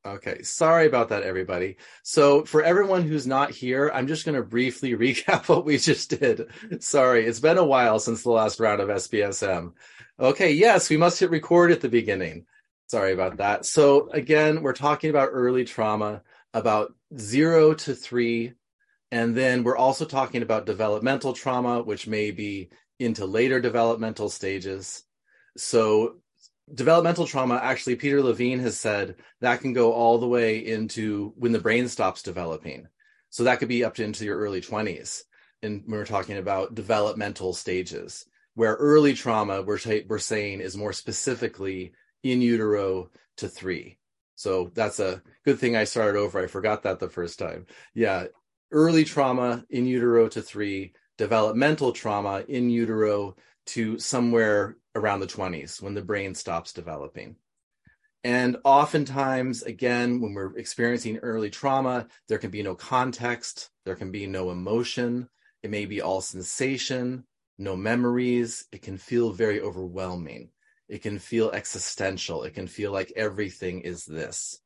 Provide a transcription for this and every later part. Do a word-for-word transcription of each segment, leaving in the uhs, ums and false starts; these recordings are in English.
Okay, sorry about that, everybody. So for everyone who's not here, I'm just going to briefly recap what we just did. Sorry, it's been a while since the last round of S B S M. Okay, yes, we must hit record at the beginning. Sorry about that. So again, we're talking about early trauma, about zero to three, and then we're also talking about developmental trauma, which may be into later developmental stages. So developmental trauma, actually, Peter Levine has said that can go all the way into when the brain stops developing. So that could be up to into your early twenties. And when we're talking about developmental stages, where early trauma, we're, we're saying, is more specifically in utero to three. So that's a good thing I started over. I forgot that the first time. Yeah, early trauma in utero to three, developmental trauma in utero to somewhere around the twenties when the brain stops developing. And oftentimes, again, when we're experiencing early trauma, there can be no context, there can be no emotion, it may be all sensation, no memories, it can feel very overwhelming, it can feel existential, it can feel like everything is this.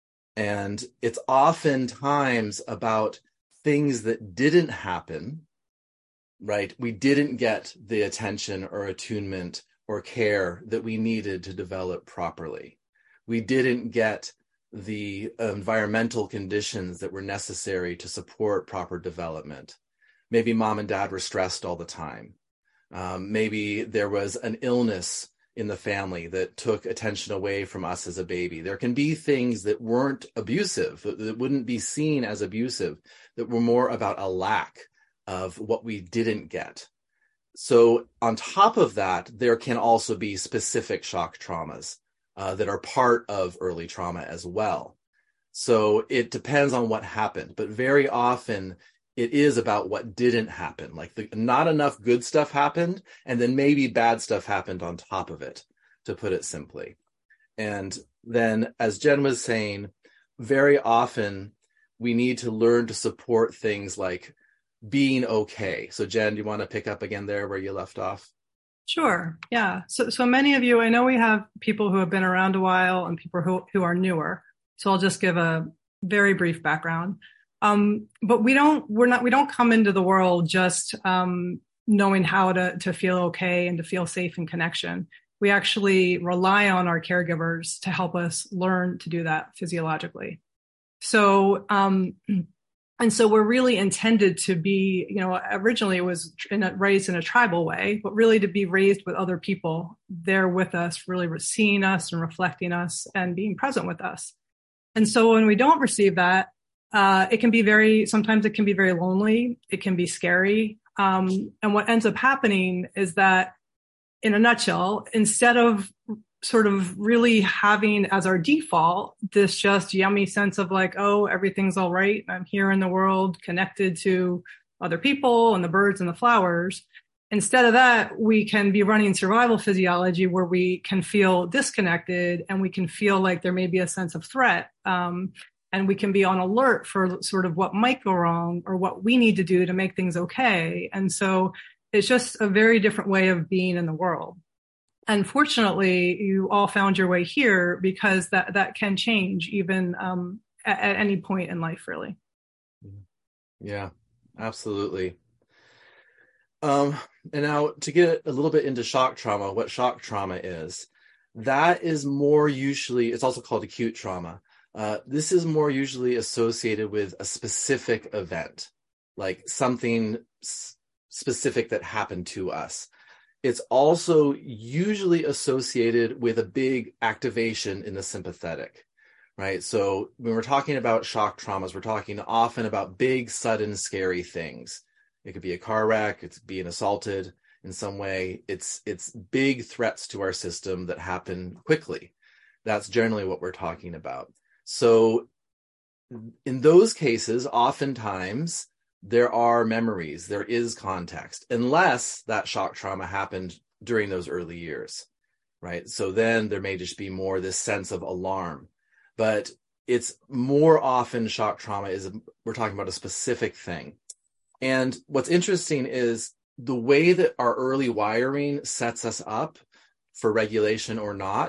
And it's oftentimes about things that didn't happen, right? We didn't get the attention or attunement or care that we needed to develop properly. We didn't get the environmental conditions that were necessary to support proper development. Maybe mom and dad were stressed all the time. Um, maybe there was an illness in the family that took attention away from us as a baby. There can be things that weren't abusive, that wouldn't be seen as abusive, that were more about a lack of what we didn't get. So on top of that, there can also be specific shock traumas uh, that are part of early trauma as well. So it depends on what happened, but very often it is about what didn't happen. Like the, not enough good stuff happened, and then maybe bad stuff happened on top of it, to put it simply. And then, as Jen was saying, very often we need to learn to support things like being okay. So Jen, do you want to pick up again there where you left off? Sure. Yeah. So, so many of you, I know we have people who have been around a while and people who, who are newer. So I'll just give a very brief background. Um, but we don't, we're not, we don't come into the world just, um, knowing how to, to feel okay and to feel safe in connection. We actually rely on our caregivers to help us learn to do that physiologically. So, um, And so we're really intended to be, you know, originally it was in a, raised in a tribal way, but really to be raised with other people there with us, really seeing us and reflecting us and being present with us. And so when we don't receive that, uh, it can be very, sometimes it can be very lonely. It can be scary. Um, and what ends up happening is that, in a nutshell, instead of sort of really having as our default this just yummy sense of like, oh, everything's all right, I'm here in the world, connected to other people and the birds and the flowers. Instead of that, we can be running survival physiology where we can feel disconnected and we can feel like there may be a sense of threat. Um, and we can be on alert for sort of what might go wrong or what we need to do to make things okay. And so it's just a very different way of being in the world. Unfortunately, you all found your way here because that, that can change even um, at, at any point in life, really. Yeah, absolutely. Um, and now to get a little bit into shock trauma, what shock trauma is, that is more usually, it's also called acute trauma. Uh, this is more usually associated with a specific event, like something s- specific that happened to us. It's also usually associated with a big activation in the sympathetic, right? So when we're talking about shock traumas, we're talking often about big, sudden, scary things. It could be a car wreck, it's being assaulted in some way. It's it's big threats to our system that happen quickly. That's generally what we're talking about. So in those cases, oftentimes, there are memories, there is context, unless that shock trauma happened during those early years, right? So then there may just be more this sense of alarm, but it's more often shock trauma is, we're talking about a specific thing. And what's interesting is the way that our early wiring sets us up for regulation or not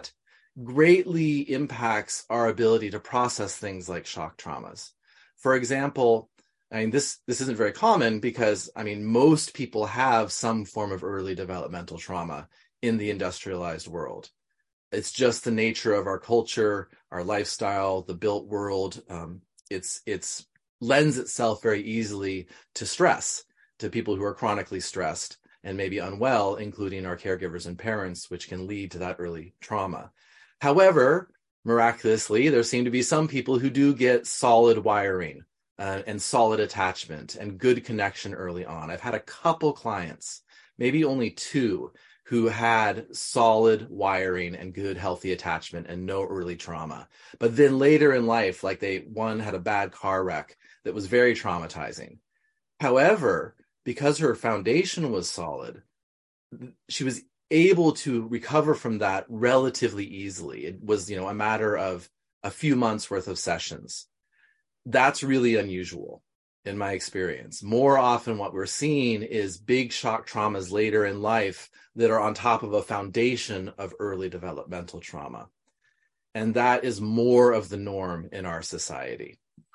greatly impacts our ability to process things like shock traumas. For example, I mean, this, this isn't very common because, I mean, most people have some form of early developmental trauma in the industrialized world. It's just the nature of our culture, our lifestyle, the built world. Um, it's, it's lends itself very easily to stress, to people who are chronically stressed and maybe unwell, including our caregivers and parents, which can lead to that early trauma. However, miraculously, there seem to be some people who do get solid wiring uh, and solid attachment and good connection early on. I've had a couple clients, maybe only two, who had solid wiring and good healthy attachment and no early trauma. But then later in life, like they, one had a bad car wreck that was very traumatizing. However, because her foundation was solid, she was able to recover from that relatively easily. It was, you know, a matter of a few months worth of sessions. That's really unusual in my experience. More often what we're seeing is big shock traumas later in life that are on top of a foundation of early developmental trauma. And that is more of the norm in our society.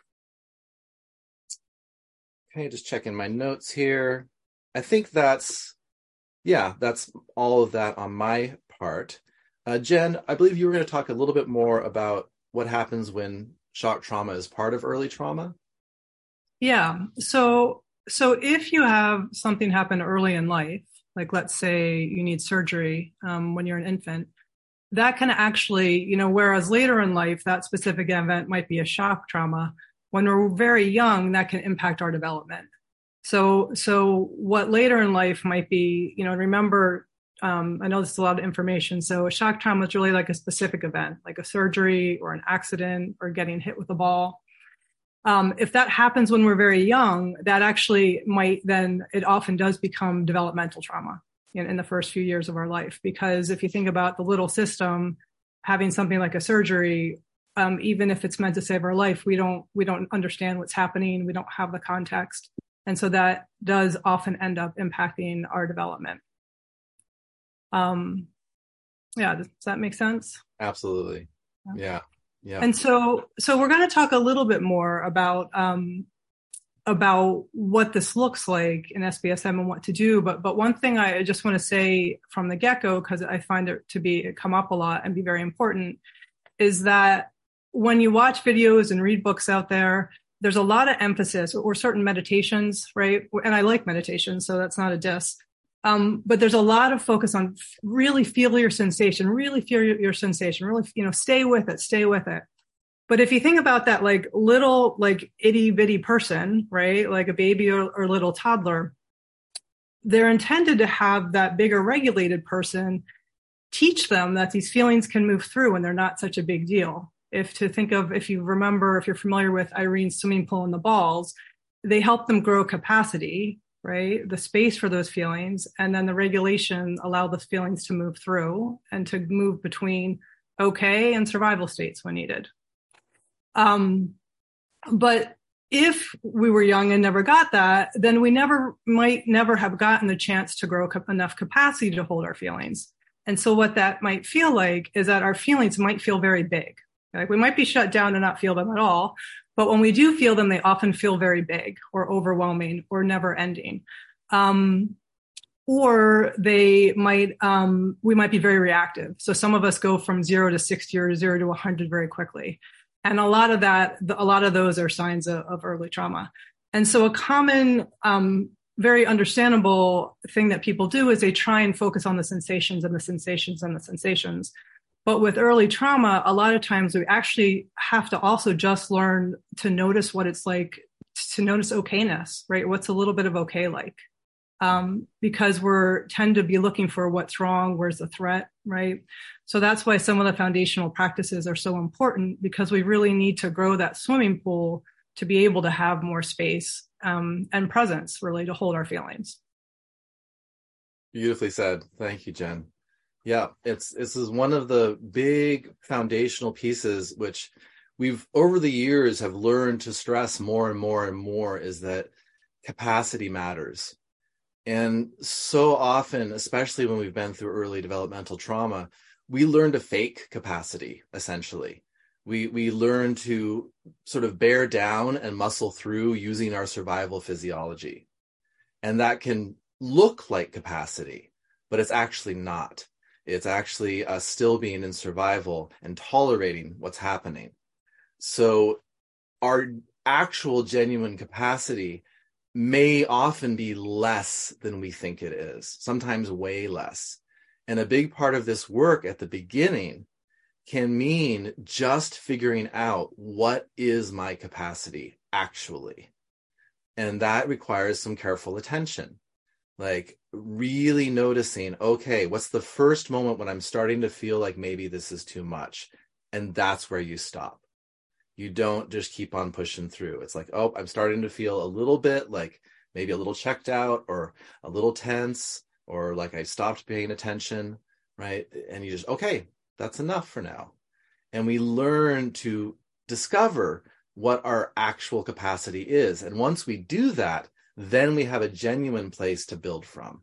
Okay, just checking my notes here. I think that's, yeah, that's all of that on my part. Uh, Jen, I believe you were going to talk a little bit more about what happens when shock trauma is part of early trauma. Yeah. So, so if you have something happen early in life, like let's say you need surgery um, when you're an infant, that can actually, you know, whereas later in life, that specific event might be a shock trauma. When we're very young, that can impact our development. So, so what later in life might be, you know, remember, um, I know this is a lot of information. So a shock trauma is really like a specific event, like a surgery or an accident or getting hit with a ball. Um, if that happens when we're very young, that actually might then, it often does become developmental trauma in, in the first few years of our life. Because if you think about the little system having something like a surgery, um, even if it's meant to save our life, we don't, we don't understand what's happening. We don't have the context. And so that does often end up impacting our development. Um, yeah, does, does that make sense? Absolutely. Yeah. yeah. Yeah. And so, so we're going to talk a little bit more about, um, about what this looks like in S B S M and what to do. But, but one thing I just want to say from the get-go, because I find it to be come up a lot and be very important, is that when you watch videos and read books out there, there's a lot of emphasis or certain meditations, right? And I like meditation, so that's not a diss. Um, but there's a lot of focus on really feel your sensation, really feel your, your sensation, really, you know, stay with it, stay with it. But if you think about that, like little, like itty bitty person, right? Like a baby or, or little toddler, they're intended to have that bigger regulated person teach them that these feelings can move through and they're not such a big deal. If to think of, if you remember, if you're familiar with Irene's swimming pool and the balls, they help them grow capacity, right? The space for those feelings, and then the regulation allow the feelings to move through and to move between okay and survival states when needed. Um, but if we were young and never got that, then we never might never have gotten the chance to grow cap- enough capacity to hold our feelings. And so what that might feel like is that our feelings might feel very big. Like we might be shut down and not feel them at all. But when we do feel them, they often feel very big or overwhelming or never ending. Um, or they might, um, we might be very reactive. So some of us go from zero to sixty or zero to one hundred very quickly. And a lot of that, a lot of those are signs of, of early trauma. And so a common, um, very understandable thing that people do is they try and focus on the sensations and the sensations and the sensations. But with early trauma, a lot of times we actually have to also just learn to notice what it's like, to notice okayness, right? What's a little bit of okay like? Um, because we're tend to be looking for what's wrong, where's the threat, right? So that's why some of the foundational practices are so important, because we really need to grow that swimming pool to be able to have more space um, and presence, really, to hold our feelings. Beautifully said. Thank you, Jen. Yeah, it's this is one of the big foundational pieces which we've over the years have learned to stress more and more and more, is that capacity matters. And so often, especially when we've been through early developmental trauma, we learn to fake capacity, essentially. We, we learn to sort of bear down and muscle through using our survival physiology. And that can look like capacity, but it's actually not. It's actually us still being in survival and tolerating what's happening. So our actual genuine capacity may often be less than we think it is, sometimes way less. And a big part of this work at the beginning can mean just figuring out what is my capacity actually. And that requires some careful attention, like really noticing, okay, what's the first moment when I'm starting to feel like maybe this is too much? And that's where you stop. You don't just keep on pushing through. It's like, oh, I'm starting to feel a little bit like maybe a little checked out or a little tense, or like I stopped paying attention, right? And you just, okay, that's enough for now. And we learn to discover what our actual capacity is. And once we do that, then we have a genuine place to build from.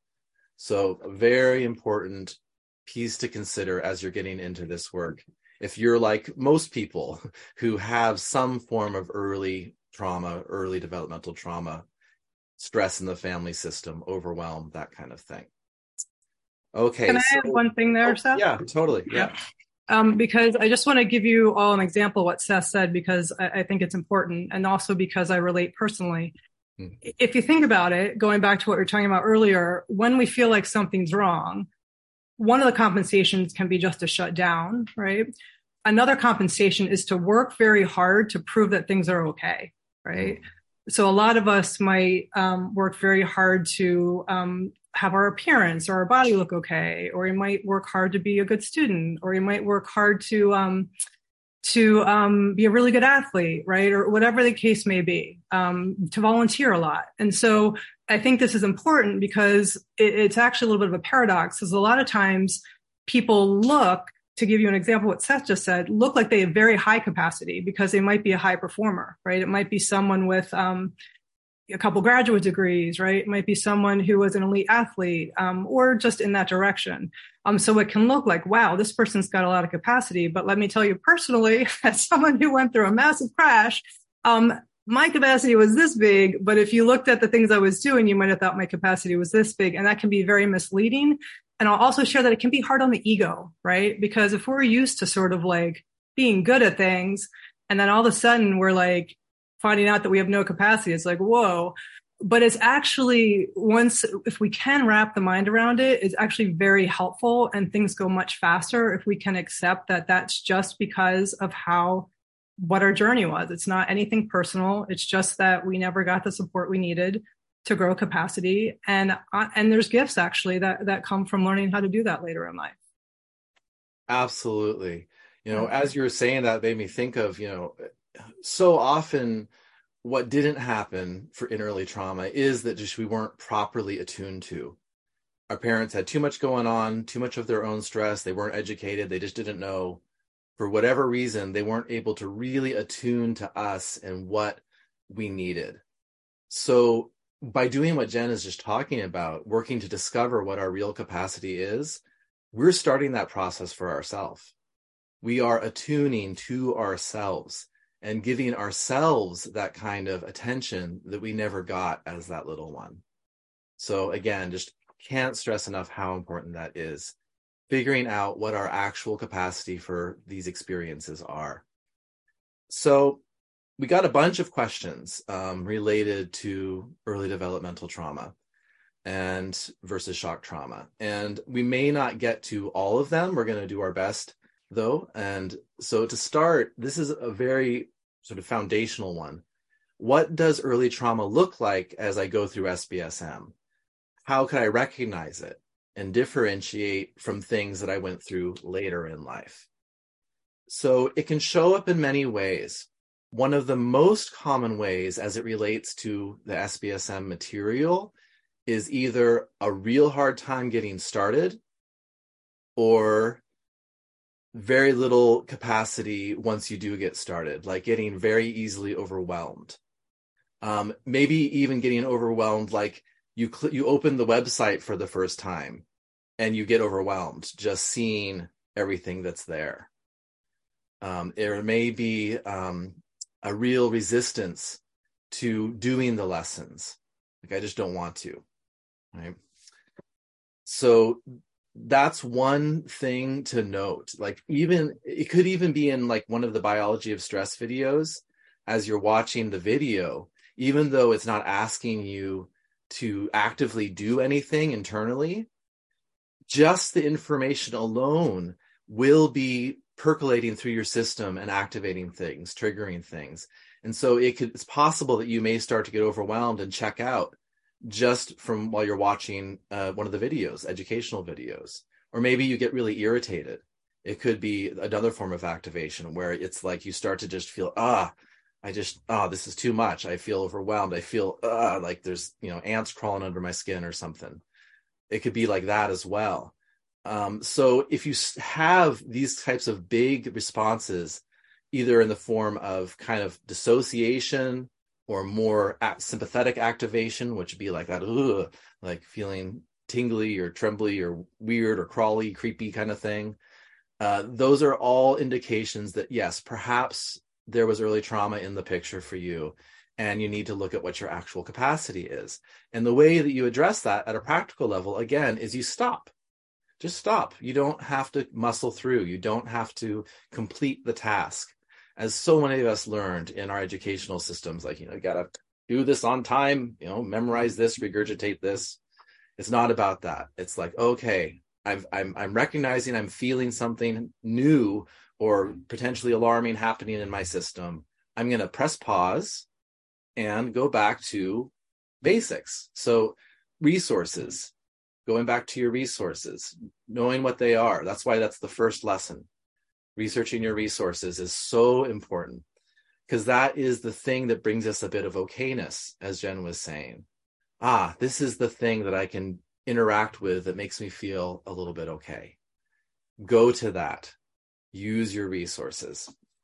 So a very important piece to consider as you're getting into this work. If you're like most people who have some form of early trauma, early developmental trauma, stress in the family system, overwhelm, that kind of thing. Okay. Can I so, add one thing there, oh, Seth? Yeah, totally. Yeah. Um, because I just want to give you all an example of what Seth said, because I, I think it's important, and also because I relate personally. Hmm. If you think about it, going back to what we were talking about earlier, when we feel like something's wrong, one of the compensations can be just to shut down, right? Another compensation is to work very hard to prove that things are okay, right? Hmm. So a lot of us might um, work very hard to um, have our appearance or our body look okay, or you might work hard to be a good student, or you might work hard to um, to um, be a really good athlete, right? Or whatever the case may be, um, to volunteer a lot. And so I think this is important because it, it's actually a little bit of a paradox, because a lot of times people look, to give you an example, what Seth just said, look like they have very high capacity because they might be a high performer, right? It might be someone with um, a couple graduate degrees, right? It might be someone who was an elite athlete, um, or just in that direction. Um, so it can look like, wow, this person's got a lot of capacity. But let me tell you personally, as someone who went through a massive crash, um, my capacity was this big. But if you looked at the things I was doing, you might have thought my capacity was this big. And that can be very misleading. And I'll also share that it can be hard on the ego, right? Because if we're used to sort of like being good at things, and then all of a sudden we're like finding out that we have no capacity, it's like, whoa. But it's actually, once, if we can wrap the mind around it, it's actually very helpful, and things go much faster if we can accept that that's just because of how, what our journey was. It's not anything personal. It's just that we never got the support we needed to grow capacity. And, uh, and there's gifts actually that, that come from learning how to do that later in life. Absolutely. You know, as you were saying that, made me think of, you know, so often what didn't happen for in early trauma is that just we weren't properly attuned to. Our parents had too much going on, too much of their own stress. They weren't educated. They just didn't know. For whatever reason, they weren't able to really attune to us and what we needed. So by doing what Jen is just talking about, working to discover what our real capacity is, we're starting that process for ourselves. We are attuning to ourselves and giving ourselves that kind of attention that we never got as that little one. So again, just can't stress enough how important that is. Figuring out what our actual capacity for these experiences are. So we got a bunch of questions um, related to early developmental trauma and versus shock trauma. And we may not get to all of them. We're going to do our best though. And so to start, this is a very sort of foundational one. What does early trauma look like as I go through S B S M? How can I recognize it and differentiate from things that I went through later in life? So it can show up in many ways. One of the most common ways as it relates to the S B S M material is either a real hard time getting started or very little capacity once you do get started, like getting very easily overwhelmed. Um, maybe even getting overwhelmed, like you cl- you open the website for the first time and you get overwhelmed just seeing everything that's there. Um, there may be um, a real resistance to doing the lessons. Like, I just don't want to, right? So that's one thing to note. Like, even, it could even be in like one of the biology of stress videos, as you're watching the video, even though it's not asking you to actively do anything internally, just the information alone will be percolating through your system and activating things, triggering things. And so it could, it's possible that you may start to get overwhelmed and check out just from while you're watching uh, one of the videos, educational videos. Or maybe you get really irritated. It could be another form of activation where it's like you start to just feel, ah, I just, ah, this is too much. I feel overwhelmed. I feel ah, like there's, you know, ants crawling under my skin or something. It could be like that as well. Um, so if you have these types of big responses, either in the form of kind of dissociation or more sympathetic activation, which would be like that, ugh, like feeling tingly or trembly or weird or crawly, creepy kind of thing. Uh, those are all indications that, yes, perhaps there was early trauma in the picture for you, and you need to look at what your actual capacity is. And the way that you address that at a practical level, again, is you stop. Just stop. You don't have to muscle through. You don't have to complete the task. As so many of us learned in our educational systems, like, you know, you got to do this on time, you know, memorize this, regurgitate this. It's not about that. It's like, okay, I've, I'm, I'm recognizing I'm feeling something new or potentially alarming happening in my system. I'm going to press pause and go back to basics. So resources, going back to your resources, knowing what they are. That's why that's the first lesson. Researching your resources is so important, because that is the thing that brings us a bit of okayness, as Jen was saying. Ah, this is the thing that I can interact with that makes me feel a little bit okay. Go to that. Use your resources.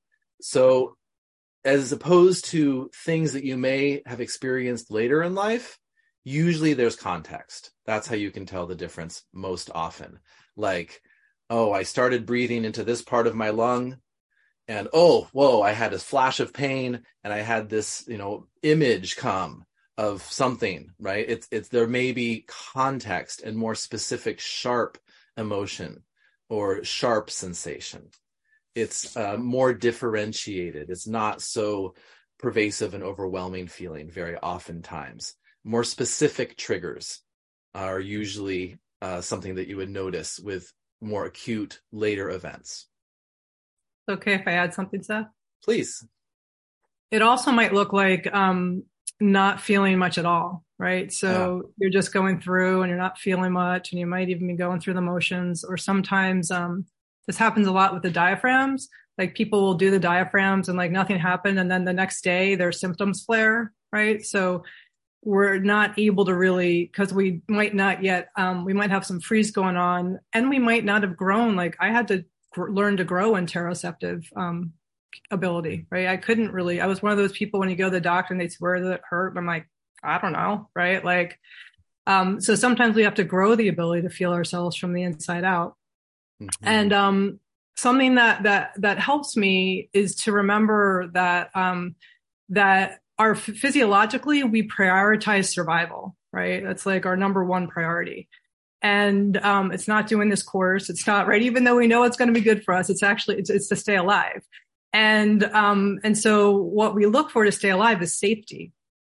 So as opposed to things that you may have experienced later in life, usually there's context. That's how you can tell the difference most often. Like, oh, I started breathing into this part of my lung, and oh, whoa, I had a flash of pain, and I had this, you know, image come of something, right? It's, it's, there may be context and more specific, sharp emotion or sharp sensation. It's uh, more differentiated. It's not so pervasive and overwhelming feeling very oftentimes. More specific triggers are usually uh, something that you would notice with more acute later events. Okay, if I add something, Seth? Please. It also might look like um, not feeling much at all, right? So yeah. You're just going through and you're not feeling much, and you might even be going through the motions. Or sometimes um, this happens a lot with the diaphragms. Like, people will do the diaphragms and like nothing happened, and then the next day their symptoms flare, right? So we're not able to really, because we might not yet, um, we might have some freeze going on, and we might not have grown. Like, I had to gr- learn to grow interoceptive um, ability, right? I couldn't really, I was one of those people when you go to the doctor and they swear that it hurt. I'm like, I don't know, right? Like, um, so sometimes we have to grow the ability to feel ourselves from the inside out. Mm-hmm. And um, something that, that, that helps me is to remember that, um, that our physiologically, we prioritize survival, right? That's like our number one priority. And um, it's not doing this course. It's not, right? Even though we know it's going to be good for us, it's actually, it's, it's to stay alive. And, um, and so what we look for to stay alive is safety.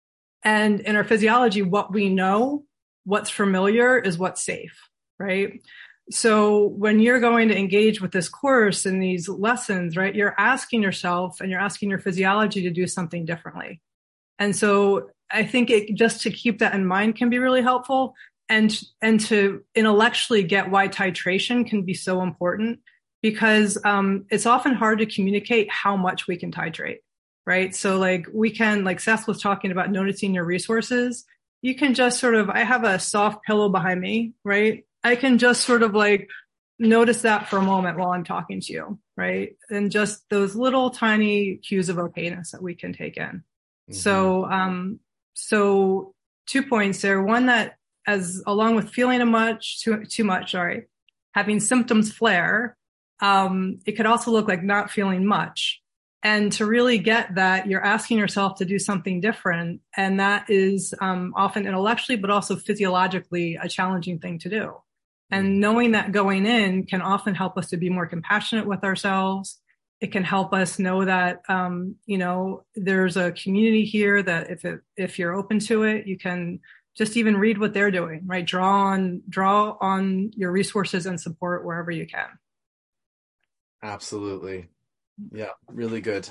And in our physiology, what we know, what's familiar is what's safe, right? So when you're going to engage with this course and these lessons, right, you're asking yourself and you're asking your physiology to do something differently. And so I think it, just to keep that in mind can be really helpful, and, and to intellectually get why titration can be so important, because um, it's often hard to communicate how much we can titrate, right? So like we can, like Seth was talking about noticing your resources. You can just sort of, I have a soft pillow behind me, right? I can just sort of like notice that for a moment while I'm talking to you, right? And just those little tiny cues of okayness that we can take in. Mm-hmm. So, um, so two points there. One, that as along with feeling a much too too much, sorry, having symptoms flare, um, it could also look like not feeling much. And to really get that, you're asking yourself to do something different. And that is um, often intellectually, but also physiologically a challenging thing to do. And knowing that going in can often help us to be more compassionate with ourselves. It can help us know that, um, you know, there's a community here that if it, if you're open to it, you can just even read what they're doing, right? Draw on, draw on your resources and support wherever you can. Absolutely. Yeah, really good.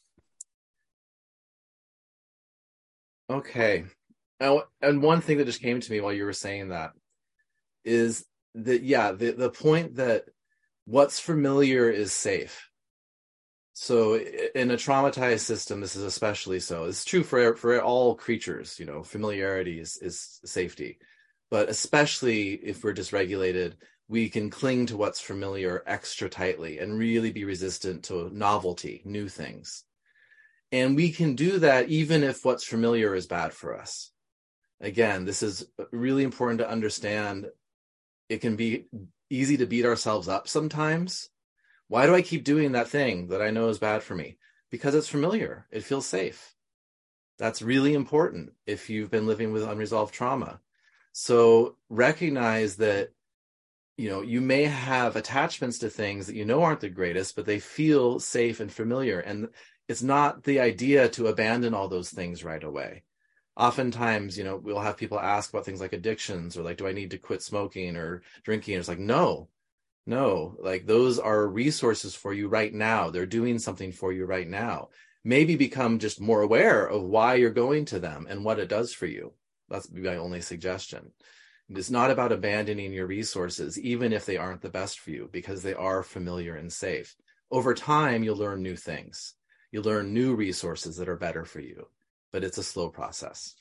Okay. Now, and one thing that just came to me while you were saying that is that, yeah, the, the point that what's familiar is safe. So in a traumatized system, this is especially so. It's true for, for all creatures, you know, familiarity is, is safety. But especially if we're dysregulated, we can cling to what's familiar extra tightly and really be resistant to novelty, new things. And we can do that even if what's familiar is bad for us. Again, this is really important to understand. It can be easy to beat ourselves up sometimes. Why do I keep doing that thing that I know is bad for me? Because it's familiar. It feels safe. That's really important if you've been living with unresolved trauma. So recognize that, you know, you may have attachments to things that you know aren't the greatest, but they feel safe and familiar. And it's not the idea to abandon all those things right away. Oftentimes, you know, we'll have people ask about things like addictions or like, do I need to quit smoking or drinking? It's like, no, no, like those are resources for you right now. They're doing something for you right now. Maybe become just more aware of why you're going to them and what it does for you. That's my only suggestion. It's not about abandoning your resources, even if they aren't the best for you, because they are familiar and safe. Over time, you'll learn new things. You'll learn new resources that are better for you, but it's a slow process.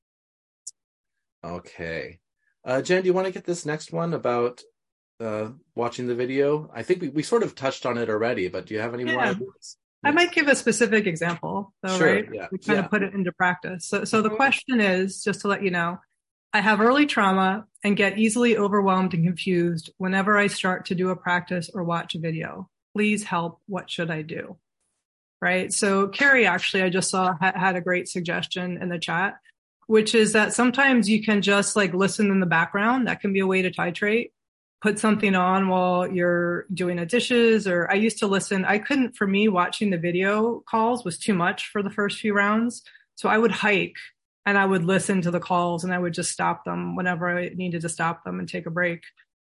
Okay. Uh, Jen, do you want to get this next one about uh, watching the video? I think we, we sort of touched on it already, but do you have any yeah. more ideas? I might give a specific example, though, sure, right? Yeah. We kind yeah. of put it into practice. So, so the question is, just to let you know, I have early trauma and get easily overwhelmed and confused whenever I start to do a practice or watch a video. Please help. What should I do? Right. So Carrie, actually, I just saw ha- had a great suggestion in the chat, which is that sometimes you can just like listen in the background. That can be a way to titrate. Put something on while you're doing the dishes, or I used to listen. I couldn't, for me, watching the video calls was too much for the first few rounds. So I would hike and I would listen to the calls and I would just stop them whenever I needed to stop them and take a break.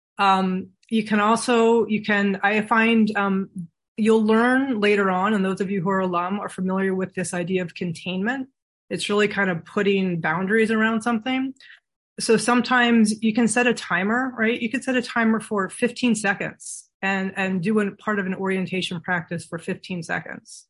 Um, you can also, you can, I find, um, you'll learn later on, and those of you who are alum are familiar with this idea of containment. It's really kind of putting boundaries around something. So sometimes you can set a timer, right? You could set a timer for fifteen seconds and, and do a part of an orientation practice for fifteen seconds.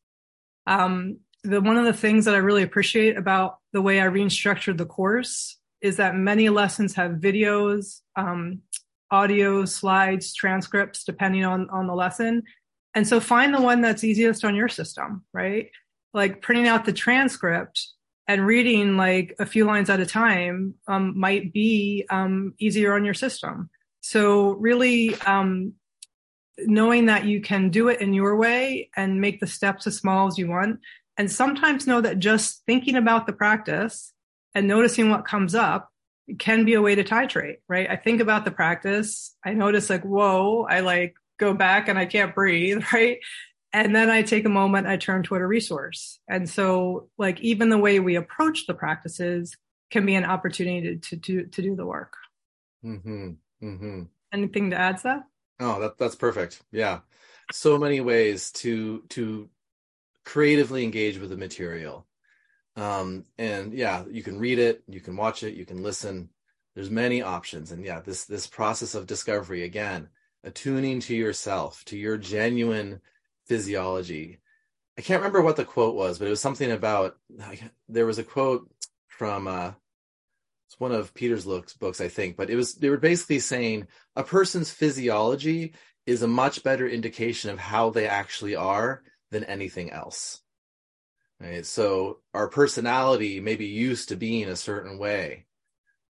Um, the, one of the things that I really appreciate about the way Irene structured the course is that many lessons have videos, um, audio, slides, transcripts, depending on, on the lesson. And so find the one that's easiest on your system, right? Like printing out the transcript and reading like a few lines at a time um, might be um, easier on your system. So really um, knowing that you can do it in your way and make the steps as small as you want. And sometimes know that just thinking about the practice and noticing what comes up can be a way to titrate, right? I think about the practice. I notice like, whoa, I like go back and I can't breathe, right? And then I take a moment, I turn to a resource. And so like even the way we approach the practices can be an opportunity to, to, to, to do the work. Mm-hmm. Mm-hmm. Anything to add to that? Oh, that, that's perfect. Yeah. So many ways to, to creatively engage with the material. Um, and yeah, you can read it, you can watch it, you can listen. There's many options. And yeah, this, this process of discovery, again, attuning to yourself, to your genuine physiology. I can't remember what the quote was, but it was something about, there was a quote from, uh, it's one of Peter's books, I think, but it was, they were basically saying a person's physiology is a much better indication of how they actually are than anything else. Right? So our personality may be used to being a certain way,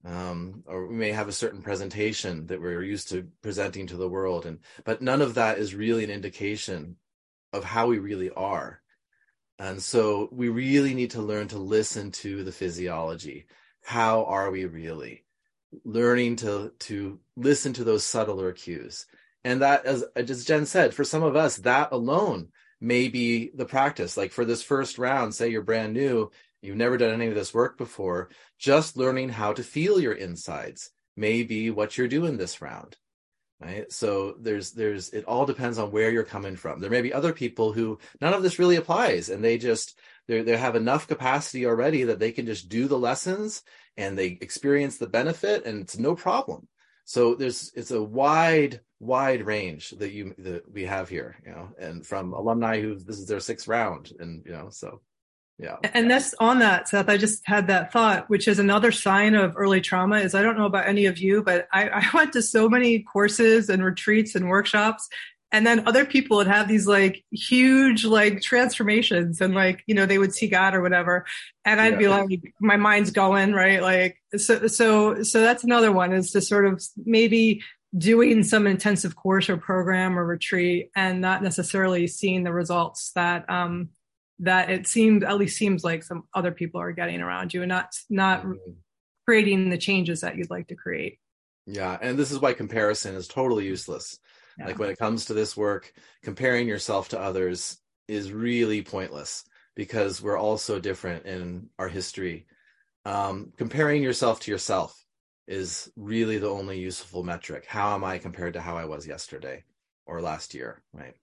Um, or we may have a certain presentation that we're used to presenting to the world, and but none of that is really an indication of how we really are. And so we really need to learn to listen to the physiology. How are we really? Learning to to listen to those subtler cues. And that, as, as Jen said, for some of us, that alone may be the practice. Like for this first round, say you're brand new, you've never done any of this work before, just learning how to feel your insides may be what you're doing this round, right? So there's, there's, it all depends on where you're coming from. There may be other people who none of this really applies, and they just, they they have enough capacity already that they can just do the lessons and they experience the benefit, and it's no problem. So there's, it's a wide, wide range that you, that we have here, you know, and from alumni who this is their sixth round, and, you know, so. Yeah. And that's on that, Seth. I just had that thought, which is another sign of early trauma is I don't know about any of you, but I, I went to so many courses and retreats and workshops. And then other people would have these like huge like transformations and like, you know, they would see God or whatever. And I'd yeah. be like, my mind's going, right? Like, so, so, so that's another one is to sort of maybe doing some intensive course or program or retreat and not necessarily seeing the results that, um, that it seemed, at least seems like some other people are getting around you and not, not mm-hmm. creating the changes that you'd like to create. Yeah. And this is why comparison is totally useless. Yeah. Like when it comes to this work, comparing yourself to others is really pointless because we're all so different in our history. Um, comparing yourself to yourself is really the only useful metric. How am I compared to how I was yesterday or last year, right?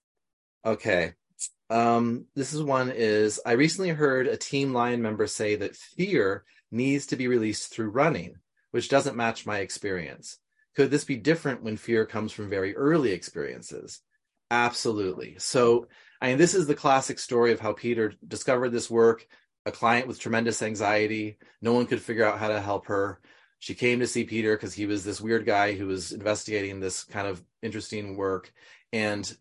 Okay. Um, this is one is, I recently heard a Team Lion member say that fear needs to be released through running, which doesn't match my experience. Could this be different when fear comes from very early experiences? Absolutely. So, I mean, this is the classic story of how Peter discovered this work, a client with tremendous anxiety. No one could figure out how to help her. She came to see Peter because he was this weird guy who was investigating this kind of interesting work. And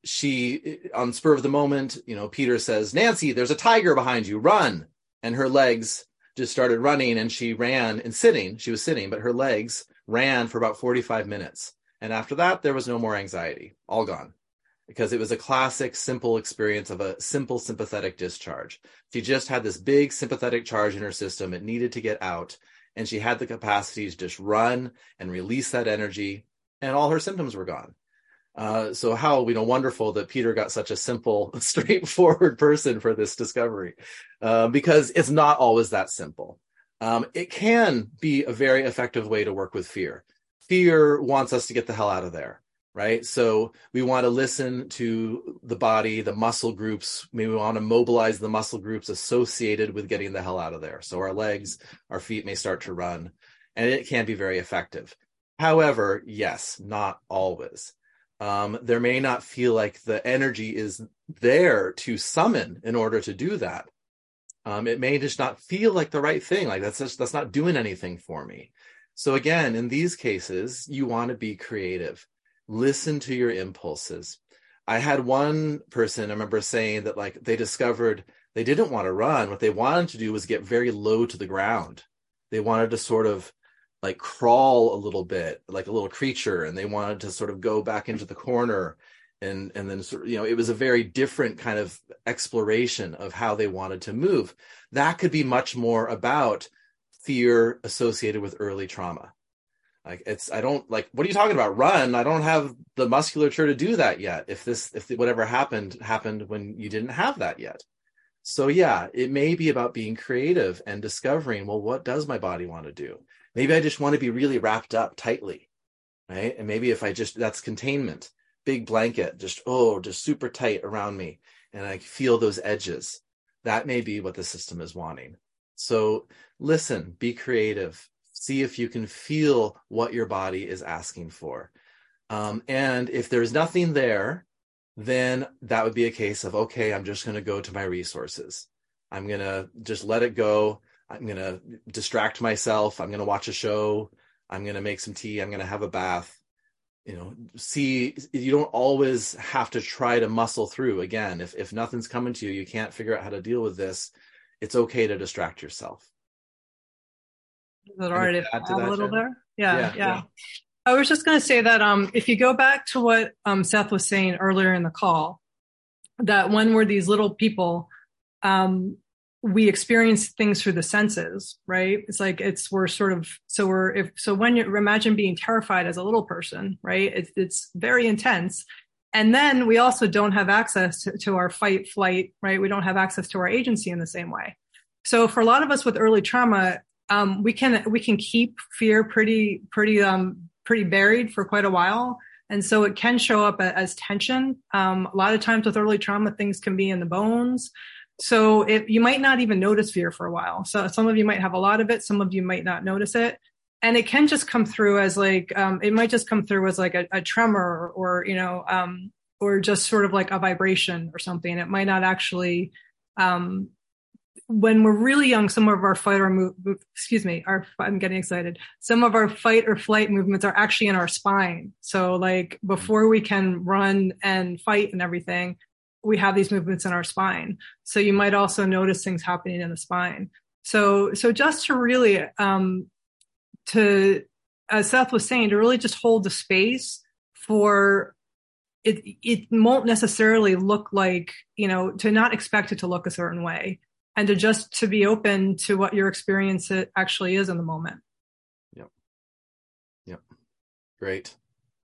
she, on spur of the moment, you know, Peter says, Nancy, there's a tiger behind you, run. And her legs just started running and she ran and sitting. She was sitting, but her legs ran for about forty-five minutes. And after that, there was no more anxiety, all gone. Because it was a classic, simple experience of a simple sympathetic discharge. She just had this big sympathetic charge in her system. It needed to get out. And she had the capacity to just run and release that energy. And all her symptoms were gone. Uh, so how, you know, wonderful that Peter got such a simple, straightforward person for this discovery, uh, because it's not always that simple. Um, it can be a very effective way to work with fear. Fear wants us to get the hell out of there, right? So we want to listen to the body, the muscle groups. Maybe we want to mobilize the muscle groups associated with getting the hell out of there. So our legs, our feet may start to run, and it can be very effective. However, yes, not always. Um, there may not feel like the energy is there to summon in order to do that. Um, it may just not feel like the right thing. Like that's just, that's not doing anything for me. So again, in these cases, you want to be creative. Listen to your impulses. I had one person, I remember saying that like they discovered they didn't want to run. What they wanted to do was get very low to the ground. They wanted to sort of like crawl a little bit, like a little creature, and they wanted to sort of go back into the corner. And, and then, sort of, you know, it was a very different kind of exploration of how they wanted to move. That could be much more about fear associated with early trauma. Like it's, I don't like, what are you talking about? Run. I don't have the musculature to do that yet. If this, if whatever happened, happened when you didn't have that yet. So yeah, it may be about being creative and discovering, well, what does my body want to do? Maybe I just want to be really wrapped up tightly, right? And maybe if I just, that's containment, big blanket, just, oh, just super tight around me. And I feel those edges. That may be what the system is wanting. So listen, be creative, see if you can feel what your body is asking for. Um, and if there's nothing there, then that would be a case of, okay, I'm just going to go to my resources. I'm going to just let it go. I'm going to distract myself. I'm going to watch a show. I'm going to make some tea. I'm going to have a bath. You know, see, you don't always have to try to muscle through. Again, if, if nothing's coming to you, you can't figure out how to deal with this. It's okay to distract yourself. Is it all right if I Add to add a that, little Jen? there? Yeah, Yeah, yeah. yeah. I was just going to say that um, if you go back to what um, Seth was saying earlier in the call, that when we're these little people, um, we experience things through the senses, right? It's like it's we're sort of so we're if so when you imagine being terrified as a little person, right? It's it's very intense. And then we also don't have access to, to our fight, flight, right? We don't have access to our agency in the same way. So for a lot of us with early trauma, um, we can we can keep fear pretty pretty um, pretty buried for quite a while. And so it can show up as tension. Um, a lot of times with early trauma, things can be in the bones. So it, you might not even notice fear for a while. So some of you might have a lot of it. Some of you might not notice it. And it can just come through as like, um, it might just come through as like a, a tremor or, you know, um, or just sort of like a vibration or something. It might not actually, um, when we're really young, some of our fight or move, excuse me, our, I'm getting excited. Some of our fight or flight movements are actually in our spine. So like before we can run and fight and everything, we have these movements in our spine. So you might also notice things happening in the spine. So, so just to really, um, to, as Seth was saying, to really just hold the space for it, it won't necessarily look like, you know, to not expect it to look a certain way and to just to be open to what your experience it actually is in the moment. Yep. Yep. Great.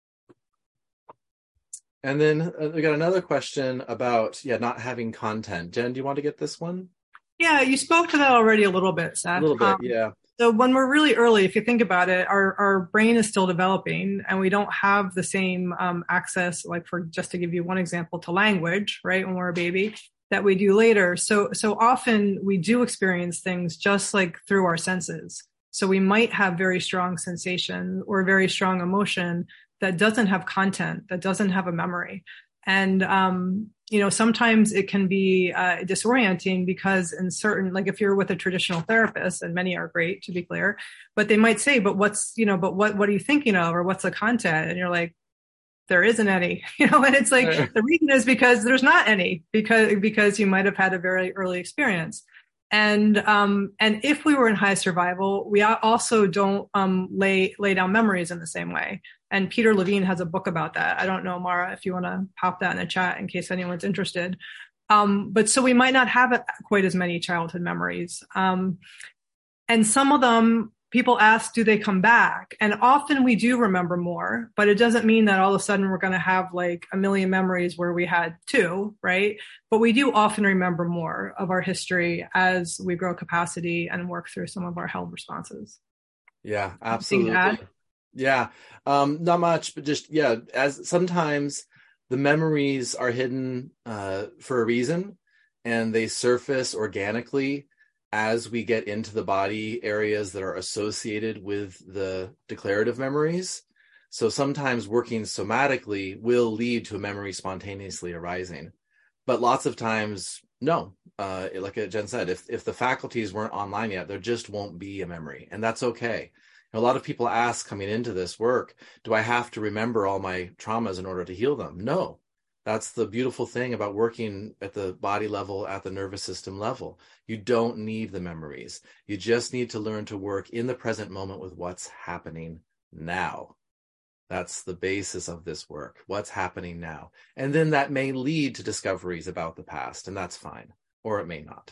And then uh, we got another question about, yeah, not having content. Jen, do you want to get this one? Yeah, you spoke to that already a little bit, Seth. A little bit, um, yeah. So when we're really early, if you think about it, our, our brain is still developing and we don't have the same um, access, like for just to give you one example, to language, right, when we're a baby, that we do later. So, so often we do experience things just like through our senses. So we might have very strong sensation or very strong emotion that doesn't have content, that doesn't have a memory. And, um, you know, sometimes it can be uh, disorienting because in certain, like if you're with a traditional therapist, and many are great to be clear, but they might say, but what's, you know, but what, what are you thinking of? Or what's the content? And you're like, there isn't any, you know, and it's like, the reason is because there's not any, because, because you might have had a very early experience. And, um, and if we were in high survival, we also don't, um, lay, lay down memories in the same way. And Peter Levine has a book about that. I don't know, Mara, if you want to pop that in the chat in case anyone's interested. Um, but so we might not have quite as many childhood memories. Um, and some of them, people ask, do they come back? And often we do remember more, but it doesn't mean that all of a sudden we're going to have like a million memories where we had two, right? But we do often remember more of our history as we grow capacity and work through some of our held responses. Yeah, absolutely. Yeah. Um, not much, but just, yeah, as sometimes the memories are hidden uh, for a reason and they surface organically as we get into the body areas that are associated with the declarative memories. So sometimes working somatically will lead to a memory spontaneously arising. But lots of times, no. Uh, like Jen said, if, if the faculties weren't online yet, there just won't be a memory. And that's okay. A lot of people ask coming into this work, do I have to remember all my traumas in order to heal them? No. That's the beautiful thing about working at the body level, at the nervous system level. You don't need the memories. You just need to learn to work in the present moment with what's happening now. That's the basis of this work, what's happening now. And then that may lead to discoveries about the past, and that's fine, or it may not.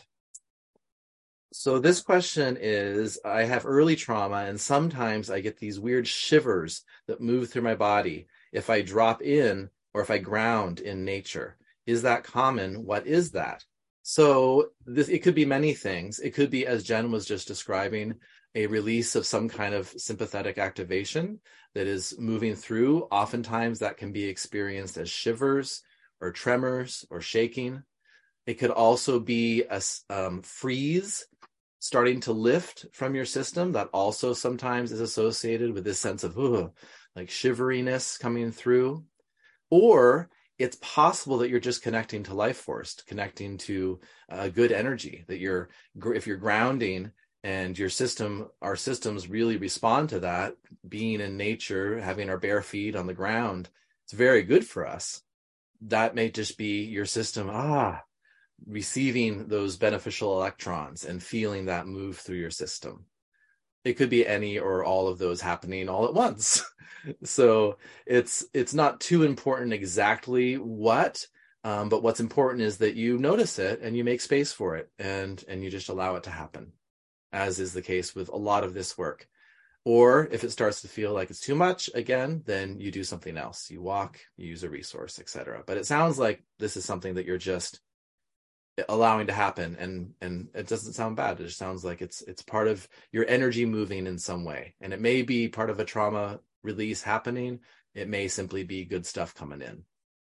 So this question is, I have early trauma, and sometimes I get these weird shivers that move through my body if I drop in or if I ground in nature. Is that common? What is that? So this, it could be many things. It could be, as Jen was just describing, a release of some kind of sympathetic activation that is moving through. Oftentimes that can be experienced as shivers or tremors or shaking. It could also be a um, freeze starting to lift from your system. That also sometimes is associated with this sense of ugh, like shiveriness coming through. Or it's possible that you're just connecting to life force, connecting to uh, good energy, that you're, if you're grounding and your system, our systems really respond to that, being in nature, having our bare feet on the ground, it's very good for us. That may just be your system, ah, receiving those beneficial electrons and feeling that move through your system. it could be any or all of those happening all at once. So it's it's not too important exactly what, um, but what's important is that you notice it and you make space for it, and and you just allow it to happen, as is the case with a lot of this work. Or if it starts to feel like it's too much, again, then you do something else. You walk, you use a resource, et cetera. But it sounds like this is something that you're just allowing to happen, and and it doesn't sound bad. It just sounds like it's it's part of your energy moving in some way. And it may be part of a trauma release happening. It may simply be good stuff coming in.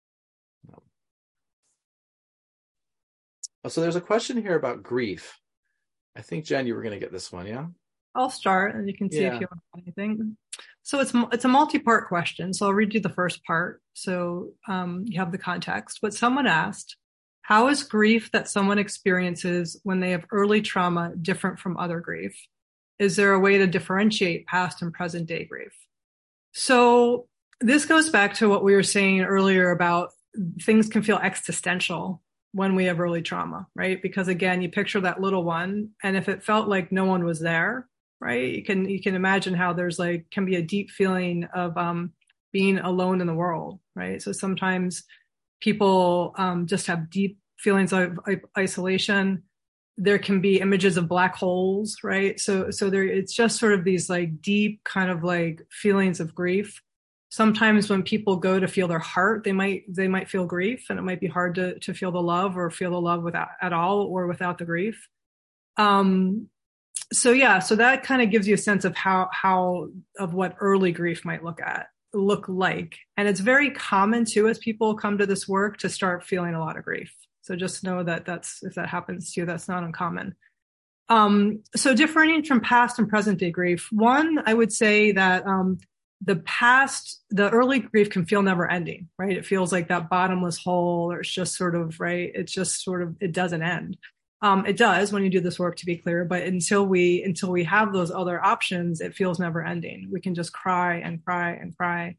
Oh, so there's a question here about grief. I think, Jen, you were going to get this one, yeah? I'll start, and you can see Yeah. if you want anything. So it's it's a multi-part question. So I'll read you the first part, so um, you have the context. But someone asked, how is grief that someone experiences when they have early trauma different from other grief? Is there a way to differentiate past and present day grief? So this goes back to what we were saying earlier about things can feel existential when we have early trauma, right? Because again, you picture that little one, and if it felt like no one was there, right? You can, you can imagine how there's like, can be a deep feeling of um, being alone in the world, right? So sometimes people um, just have deep feelings of isolation. There can be images of black holes, right? So, so there, it's just sort of these like deep kind of like feelings of grief. Sometimes when people go to feel their heart, they might, they might feel grief, and it might be hard to, to feel the love or feel the love without at all or without the grief. Um, so yeah, so that kind of gives you a sense of how, how, of what early grief might look at, look like. And it's very common too, as people come to this work, to start feeling a lot of grief. So just know that that's, if that happens to you, that's not uncommon. Um, so differentiating from past and present day grief. One, I would say that, um, the past, the early grief can feel never ending, right? It feels like that bottomless hole, or it's just sort of, right? It's just sort of, it doesn't end. Um, it does when you do this work, to be clear, but until we, until we have those other options, it feels never ending. We can just cry and cry and cry.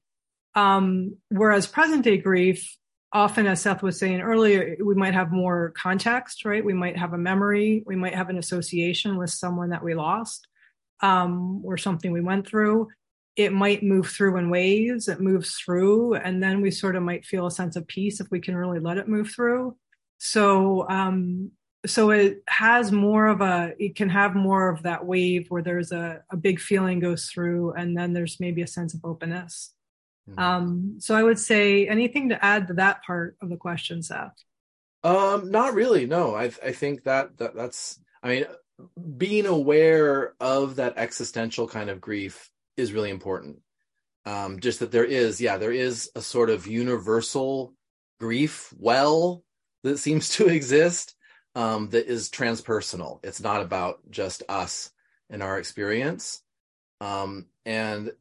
Um, whereas present day grief, often, as Seth was saying earlier, we might have more context, right? We might have a memory. We might have an association with someone that we lost, um, or something we went through. It might move through in waves. It moves through, and then we sort of might feel a sense of peace if we can really let it move through. So, um, so it has more of a, it can have more of that wave where there's a, a big feeling goes through, and then there's maybe a sense of openness. Mm-hmm. Um, so I would say, anything to add to that part of the question, Seth? Um, not really. No, I I think that, that that's, I mean, being aware of that existential kind of grief is really important. Um, just that there is, yeah, there is a sort of universal grief well that seems to exist, um, that is transpersonal. It's not about just us and our experience. Um, and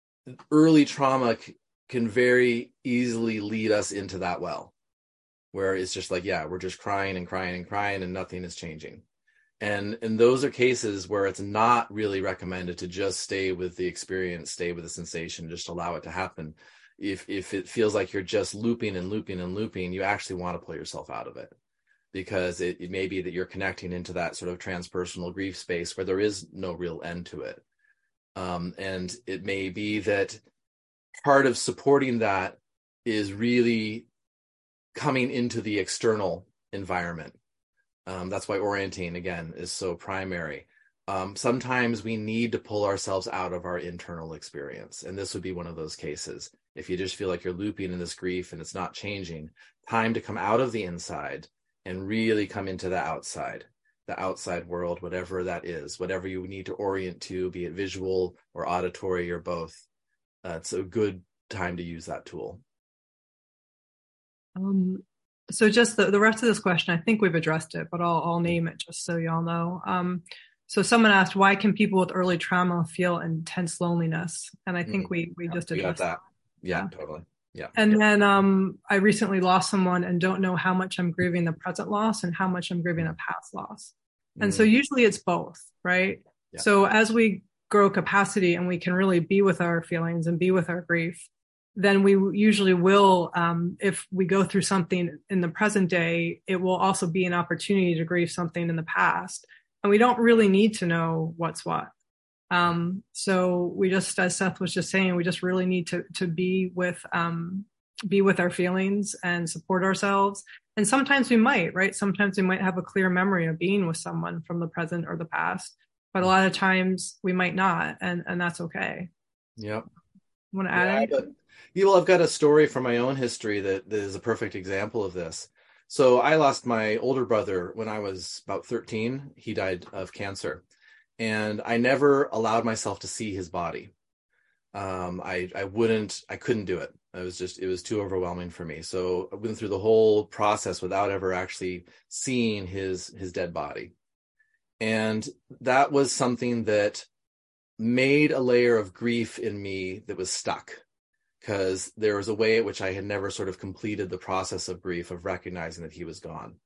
early trauma c- can very easily lead us into that well, where it's just like, yeah, we're just crying and crying and crying and nothing is changing. And and those are cases where it's not really recommended to just stay with the experience, stay with the sensation, just allow it to happen. If if it feels like you're just looping and looping and looping, you actually want to pull yourself out of it, because it, it may be that you're connecting into that sort of transpersonal grief space where there is no real end to it. Um, and it may be that part of supporting that is really coming into the external environment. Um, that's why orienting, again, is so primary. Um, sometimes we need to pull ourselves out of our internal experience. And this would be one of those cases. If you just feel like you're looping in this grief and it's not changing, time to come out of the inside and really come into the outside, the outside world, whatever that is, whatever you need to orient to, be it visual or auditory or both. Uh, it's a good time to use that tool. Um, So just the, the rest of this question, I think we've addressed it, but I'll, I'll name it just so y'all know. Um, so someone asked, why can people with early trauma feel intense loneliness? And I think we, we yeah, just we addressed got that. that. Yeah, Yeah, totally. Yeah. And yeah. then um, I recently lost someone and don't know how much I'm grieving the present loss and how much I'm grieving a past loss. And mm. so usually it's both, right? Yeah. So as we grow capacity and we can really be with our feelings and be with our grief, then we usually will, um, if we go through something in the present day, it will also be an opportunity to grieve something in the past. And we don't really need to know what's what. Um, so we just, as Seth was just saying, we just really need to to be with um, be with our feelings and support ourselves. And sometimes we might, right? Sometimes we might have a clear memory of being with someone from the present or the past, but a lot of times we might not, and and that's okay. Yep. Want to add Yeah, anything? but yeah, well, I've got a story from my own history that, that is a perfect example of this. So I lost my older brother when I was about thirteen. He died of cancer, and I never allowed myself to see his body. Um, I I wouldn't, I couldn't do it. It was just, it was too overwhelming for me. So I went through the whole process without ever actually seeing his his dead body, and that was something that made a layer of grief in me that was stuck, because there was a way at which I had never sort of completed the process of grief, of recognizing that he was gone.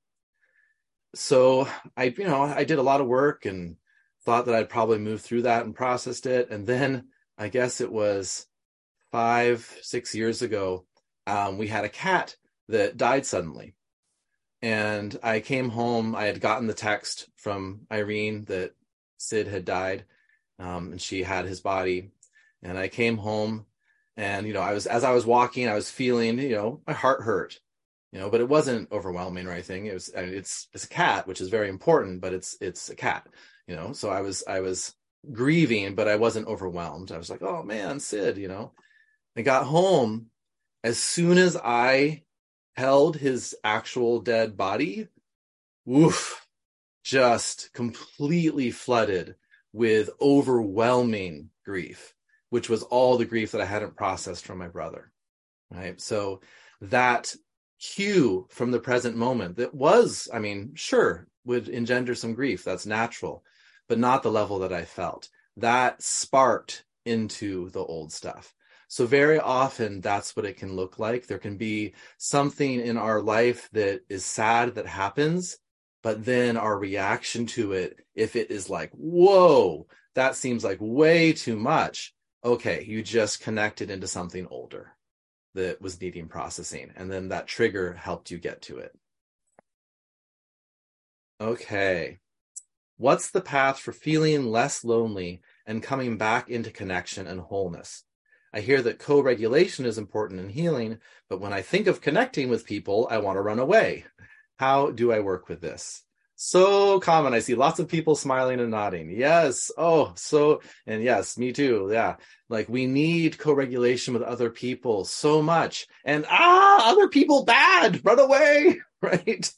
So I, you know, I did a lot of work and thought that I'd probably move through that and processed it. And then I guess it was five, six years ago, um, we had a cat that died suddenly. And I came home, I had gotten the text from Irene that Sid had died, um, and she had his body. And I came home, and, you know, I was, as I was walking, I was feeling, you know, my heart hurt, you know, but it wasn't overwhelming or anything. It was, I mean, it's, it's a cat, which is very important, but it's, it's a cat, you know? So I was, I was grieving, but I wasn't overwhelmed. I was like, oh man, Sid, you know, I got home. As soon as I held his actual dead body, woof, just completely flooded with overwhelming grief, which was all the grief that I hadn't processed from my brother, right? So that cue from the present moment that was, I mean, sure, would engender some grief. That's natural, but not the level that I felt. That sparked into the old stuff. So very often that's what it can look like. There can be something in our life that is sad that happens, but then our reaction to it, if it is like, whoa, that seems like way too much. Okay, you just connected into something older that was needing processing. And then that trigger helped you get to it. Okay. What's the path for feeling less lonely and coming back into connection and wholeness? I hear that co-regulation is important in healing, but when I think of connecting with people, I want to run away. How do I work with this? So common. I see lots of people smiling and nodding. Yes. Oh, so, and yes, me too. Yeah. Like we need co-regulation with other people so much. And ah, other people bad, run away. Right.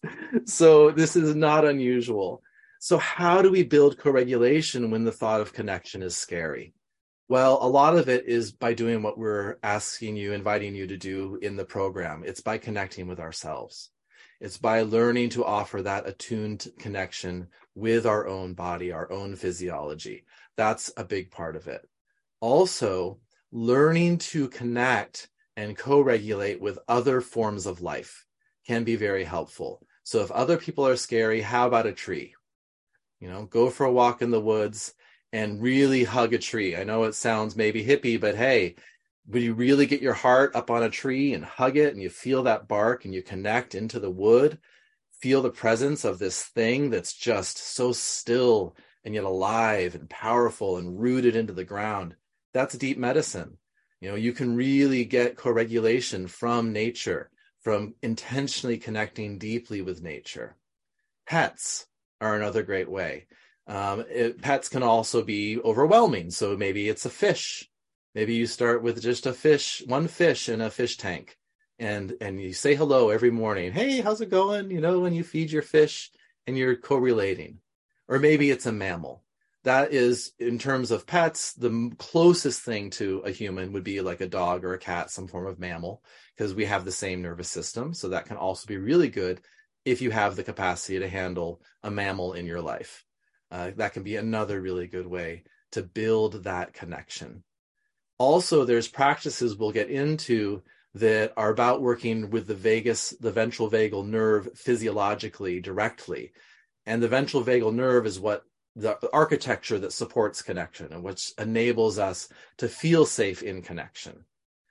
So this is not unusual. So how do we build co-regulation when the thought of connection is scary? Well, a lot of it is by doing what we're asking you, inviting you to do in the program. It's by connecting with ourselves. It's by learning to offer that attuned connection with our own body, our own physiology. That's a big part of it. Also, learning to connect and co-regulate with other forms of life can be very helpful. So if other people are scary, how about a tree? You know, go for a walk in the woods and really hug a tree. I know it sounds maybe hippie, but hey, when you really get your heart up on a tree and hug it and you feel that bark and you connect into the wood, feel the presence of this thing that's just so still and yet alive and powerful and rooted into the ground, that's deep medicine. You know, you can really get co-regulation from nature, from intentionally connecting deeply with nature. Pets are another great way. Um, it, pets can also be overwhelming. So maybe it's a fish. Maybe you start with just a fish, one fish in a fish tank, and, and you say hello every morning. Hey, how's it going? You know, when you feed your fish and you're co-relating. Or maybe it's a mammal. That is, in terms of pets, the closest thing to a human would be like a dog or a cat, some form of mammal, because we have the same nervous system. So that can also be really good if you have the capacity to handle a mammal in your life. Uh, that can be another really good way to build that connection. Also, there's practices we'll get into that are about working with the vagus, the ventral vagal nerve physiologically, directly. And the ventral vagal nerve is what the architecture that supports connection and which enables us to feel safe in connection.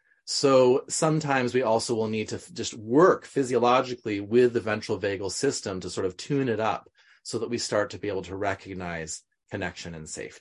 So sometimes we also will need to just work physiologically with the ventral vagal system to sort of tune it up so that we start to be able to recognize connection and safety.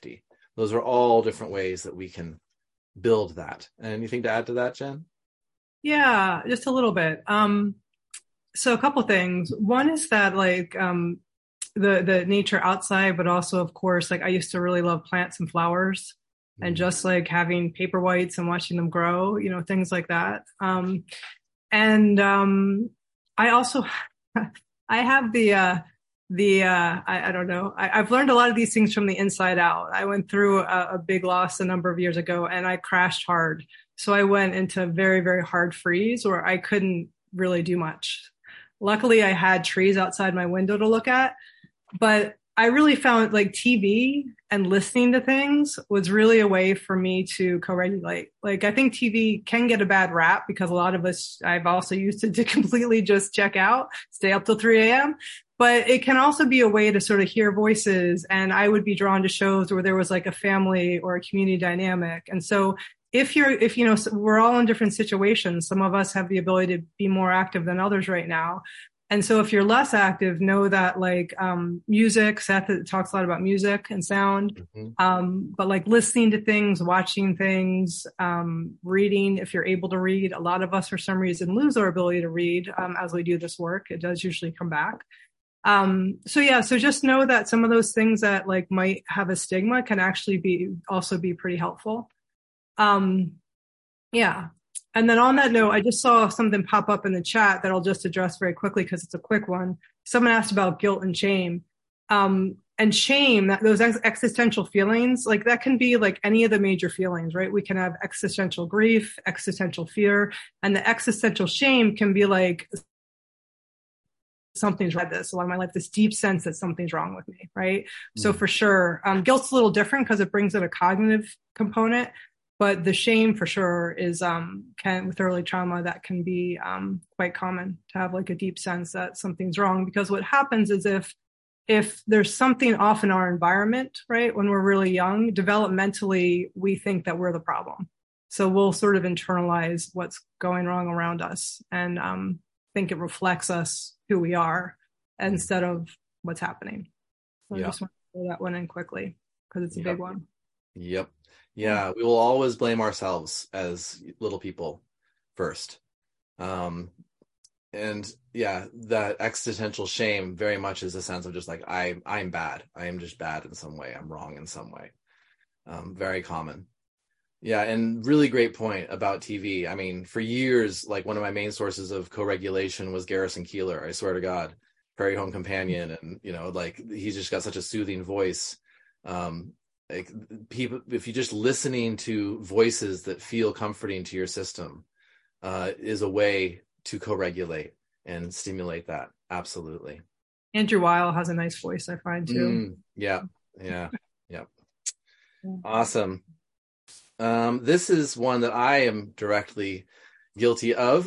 Those are all different ways that we can build that. Anything to add to that, Jen? Yeah, just a little bit. Um, so a couple things. One is that like um, the the nature outside, but also of course, like I used to really love plants and flowers, mm-hmm. and just like having paper whites and watching them grow, you know, things like that. Um, and um, I also I have the uh, the uh, I, I don't know. I, I've learned a lot of these things from the inside out. I went through a, a big loss a number of years ago, and I crashed hard. So I went into a very, very hard freeze where I couldn't really do much. Luckily, I had trees outside my window to look at, but I really found like T V and listening to things was really a way for me to co-regulate. Like I think T V can get a bad rap because a lot of us, I've also used it to completely just check out, stay up till three a.m. But it can also be a way to sort of hear voices. And I would be drawn to shows where there was like a family or a community dynamic. And so if you're, if, you know, we're all in different situations, some of us have the ability to be more active than others right now. And so if you're less active, know that like um, music, Seth talks a lot about music and sound, mm-hmm. um, but like listening to things, watching things, um, reading, if you're able to read. A lot of us for some reason lose our ability to read um, as we do this work. It does usually come back. Um, so yeah, so just know that some of those things that like might have a stigma can actually be also be pretty helpful. Um, yeah. And then on that note, I just saw something pop up in the chat that I'll just address very quickly because it's a quick one. Someone asked about guilt and shame. Um, and shame, that those ex- existential feelings, like that can be like any of the major feelings, right? We can have existential grief, existential fear, and the existential shame can be like something's wrong with this a lot of my life, this deep sense that something's wrong with me, right? Mm. So for sure, um, guilt's a little different because it brings in a cognitive component. But the shame for sure is, um, can, with early trauma, that can be um, quite common to have like a deep sense that something's wrong. Because what happens is if, if there's something off in our environment, right, when we're really young, developmentally, we think that we're the problem. So we'll sort of internalize what's going wrong around us and um, think it reflects us, who we are, instead of what's happening. So yeah. I just want to throw that one in quickly because it's a yep. big one. Yep. Yeah, we will always blame ourselves as little people first. Um, and yeah, that existential shame very much is a sense of just like, I, I'm bad. I am just bad in some way. I'm wrong in some way. Um, very common. Yeah, and really great point about T V. I mean, for years, like one of my main sources of co-regulation was Garrison Keillor, I swear to God, Prairie Home Companion. And, you know, like he's just got such a soothing voice. Um, Like people, if you're just listening to voices that feel comforting to your system, uh, is a way to co-regulate and stimulate that. Absolutely. Andrew Weil has a nice voice, I find too. Mm, yeah, yeah, yeah. Awesome. Um, this is one that I am directly guilty of.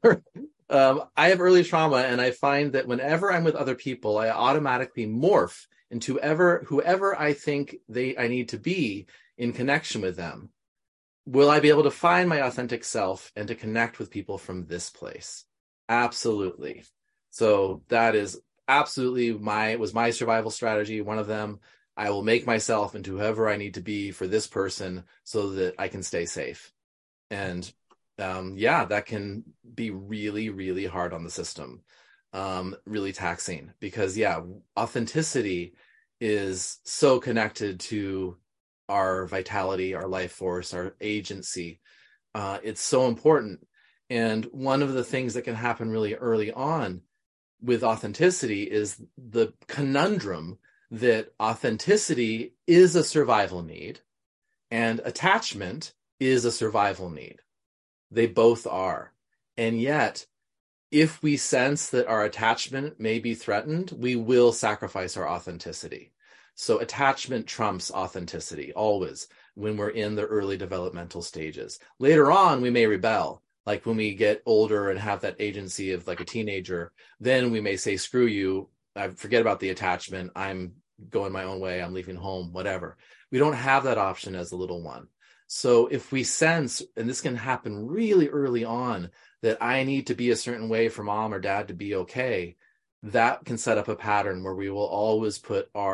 um, I have early trauma, and I find that whenever I'm with other people, I automatically morph into ever whoever I think they I need to be in connection with them. Will I be able to find my authentic self and to connect with people from this place? Absolutely. So that is absolutely my was my survival strategy. One of them, I will make myself into whoever I need to be for this person so that I can stay safe. And um, yeah, that can be really, really hard on the system. Um, really taxing because yeah, authenticity is so connected to our vitality, our life force, our agency. Uh, it's so important. And one of the things that can happen really early on with authenticity is the conundrum that authenticity is a survival need and attachment is a survival need. They both are. And yet, if we sense that our attachment may be threatened, we will sacrifice our authenticity. So attachment trumps authenticity, always, when we're in the early developmental stages. Later on, we may rebel. Like when we get older and have that agency of like a teenager, then we may say, screw you, I forget about the attachment, I'm going my own way, I'm leaving home, whatever. We don't have that option as a little one. So if we sense, and this can happen really early on, that I need to be a certain way for mom or dad to be okay, that can set up a pattern where we will always put our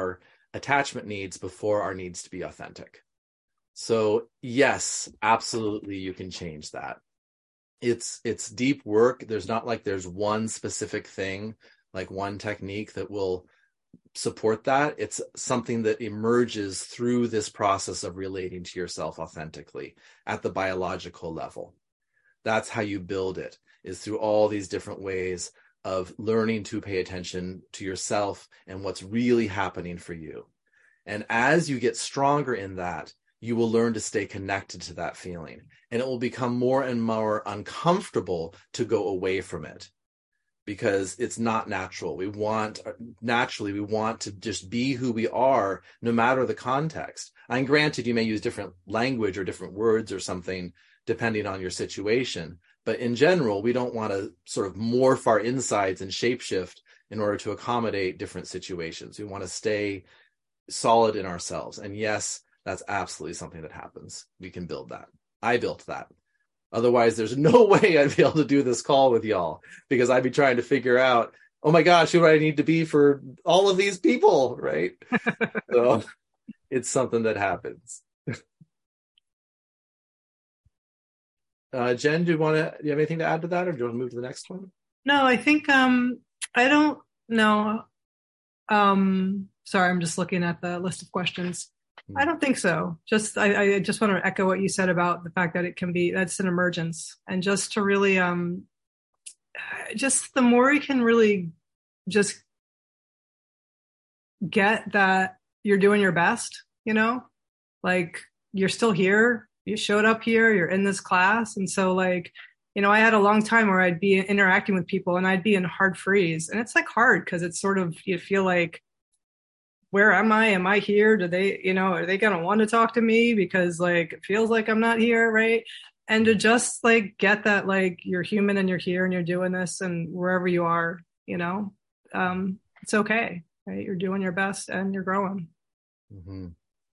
attachment needs before our needs to be authentic. So yes, absolutely, you can change that. It's it's deep work. There's not like there's one specific thing, like one technique that will support that. It's something that emerges through this process of relating to yourself authentically at the biological level. That's how you build it, is through all these different ways of learning to pay attention to yourself and what's really happening for you. And as you get stronger in that, you will learn to stay connected to that feeling, and it will become more and more uncomfortable to go away from it, because it's not natural. We want, naturally, we want to just be who we are, no matter the context. And granted, you may use different language or different words or something, depending on your situation. But in general, we don't want to sort of morph our insides and shapeshift in order to accommodate different situations. We want to stay solid in ourselves. And yes, that's absolutely something that happens. We can build that. I built that. Otherwise, there's no way I'd be able to do this call with y'all, because I'd be trying to figure out, oh my gosh, who do I need to be for all of these people, right? So it's something that happens. Uh, Jen, do you want to, do you have anything to add to that, or do you want to move to the next one? No, I think, um, I don't know. Um, sorry, I'm just looking at the list of questions. I don't think so. Just, I, I just want to echo what you said about the fact that it can be, that's an emergence, and just to really, um, just the more you can really just get that you're doing your best, you know, like you're still here, you showed up here, you're in this class. And so like, you know, I had a long time where I'd be interacting with people and I'd be in hard freeze, and it's like hard because it's sort of, you feel like, where am I? Am I here? Do they, you know, are they going to want to talk to me? Because like, it feels like I'm not here. Right. And to just like, get that, like, you're human and you're here and you're doing this, and wherever you are, you know, um, it's okay. Right. You're doing your best and you're growing. Mm-hmm.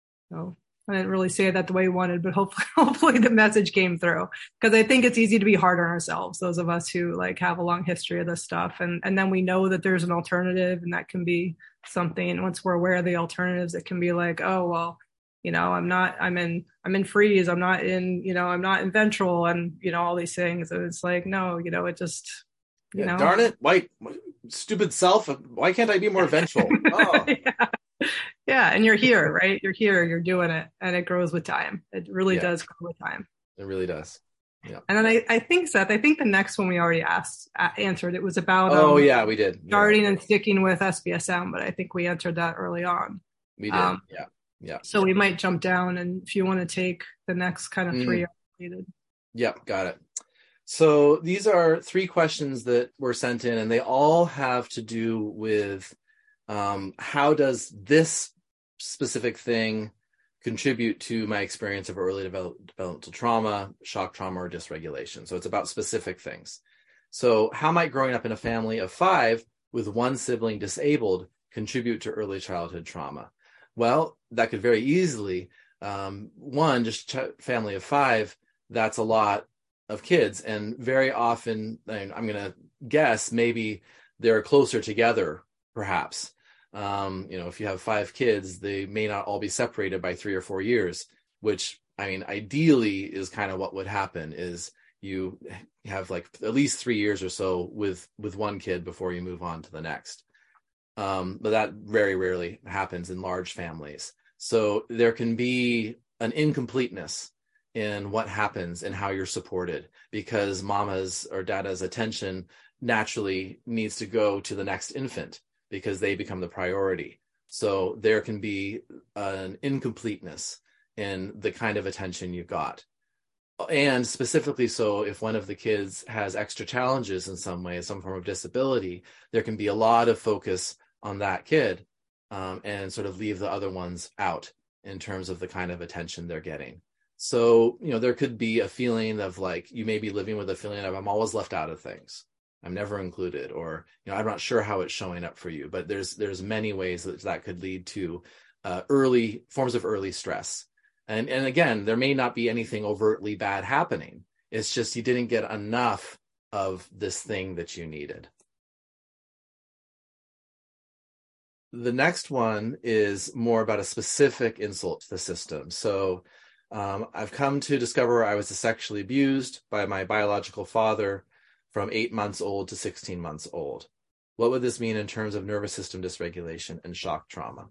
So I didn't really say that the way you wanted, but hopefully, hopefully the message came through, because I think it's easy to be hard on ourselves, those of us who like have a long history of this stuff. And, and then we know that there's an alternative, and that can be something. Once we're aware of the alternatives, it can be like, oh, well, you know, I'm not, I'm in, I'm in freeze. I'm not in, you know, I'm not in ventral, and, you know, all these things. And it's like, no, you know, it just, you yeah, know, darn it. Why, stupid self. Why can't I be more ventral? Oh. yeah. Yeah, and you're here, right? You're here, you're doing it, and it grows with time. It really yeah. does grow with time. It really does. Yeah. And then I, I think, Seth, I think the next one we already asked, uh, answered. It was about oh um, yeah, we did starting yeah. and sticking with S B S M, but I think we answered that early on. We did. Um, yeah, yeah. So we might jump down, and if you want to take the next kind of three. Mm. Yep, got it. So these are three questions that were sent in, and they all have to do with um, how does this specific thing contribute to my experience of early develop, developmental trauma, shock trauma, or dysregulation. So it's about specific things. So how might growing up in a family of five with one sibling disabled contribute to early childhood trauma? Well, that could very easily, um, one, just ch- family of five, that's a lot of kids. And very often, I mean, I'm going to guess, maybe they're closer together, perhaps. Um, you know, if you have five kids, they may not all be separated by three or four years, which, I mean, ideally is kind of what would happen, is you have like at least three years or so with, with one kid before you move on to the next. Um, but that very rarely happens in large families. So there can be an incompleteness in what happens and how you're supported, because mama's or dada's attention naturally needs to go to the next infant, because they become the priority. So there can be an incompleteness in the kind of attention you got. And specifically so, if one of the kids has extra challenges in some way, some form of disability, there can be a lot of focus on that kid um, and sort of leave the other ones out in terms of the kind of attention they're getting. So, you know, there could be a feeling of like, you may be living with a feeling of, I'm always left out of things. I'm never included, or, you know, I'm not sure how it's showing up for you, but there's, there's many ways that that could lead to uh, early forms of early stress. And, and again, there may not be anything overtly bad happening. It's just, you didn't get enough of this thing that you needed. the next one is more about a specific insult to the system. So um, I've come to discover I was sexually abused by my biological father from eight months old to sixteen months old. What would this mean in terms of nervous system dysregulation and shock trauma?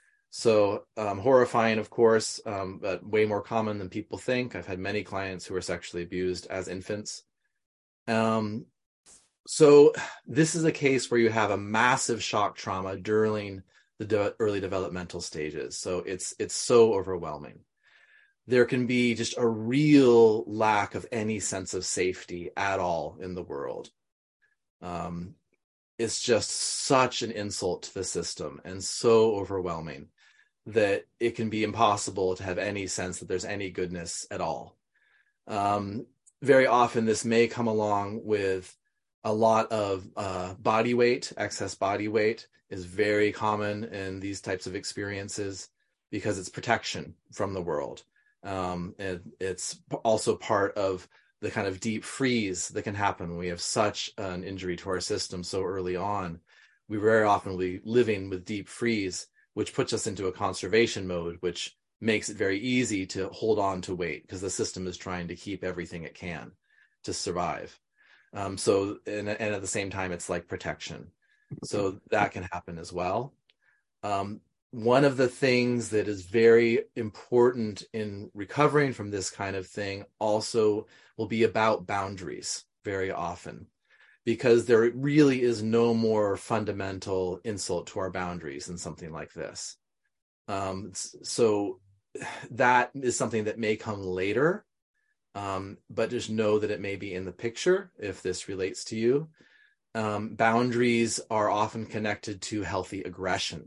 So um, horrifying, of course, um, but way more common than people think. I've had many clients who were sexually abused as infants. Um, so this is a case where you have a massive shock trauma during the de- early developmental stages. So it's it's so overwhelming. There can be just a real lack of any sense of safety at all in the world. Um, it's just such an insult to the system and so overwhelming that it can be impossible to have any sense that there's any goodness at all. Um, very often this may come along with a lot of uh, body weight. Excess body weight is very common in these types of experiences because it's protection from the world. Um, and it's also part of the kind of deep freeze that can happen when we have such an injury to our system so early on. We very often will be living with deep freeze, which puts us into a conservation mode, which makes it very easy to hold on to weight because the system is trying to keep everything it can to survive. Um, so, and, and at the same time, it's like protection. So that can happen as well. Um, one of the things that is very important in recovering from this kind of thing also will be about boundaries very often, because there really is no more fundamental insult to our boundaries than something like this. Um, so that is something that may come later, um, but just know that it may be in the picture if this relates to you. Um, boundaries are often connected to healthy aggression.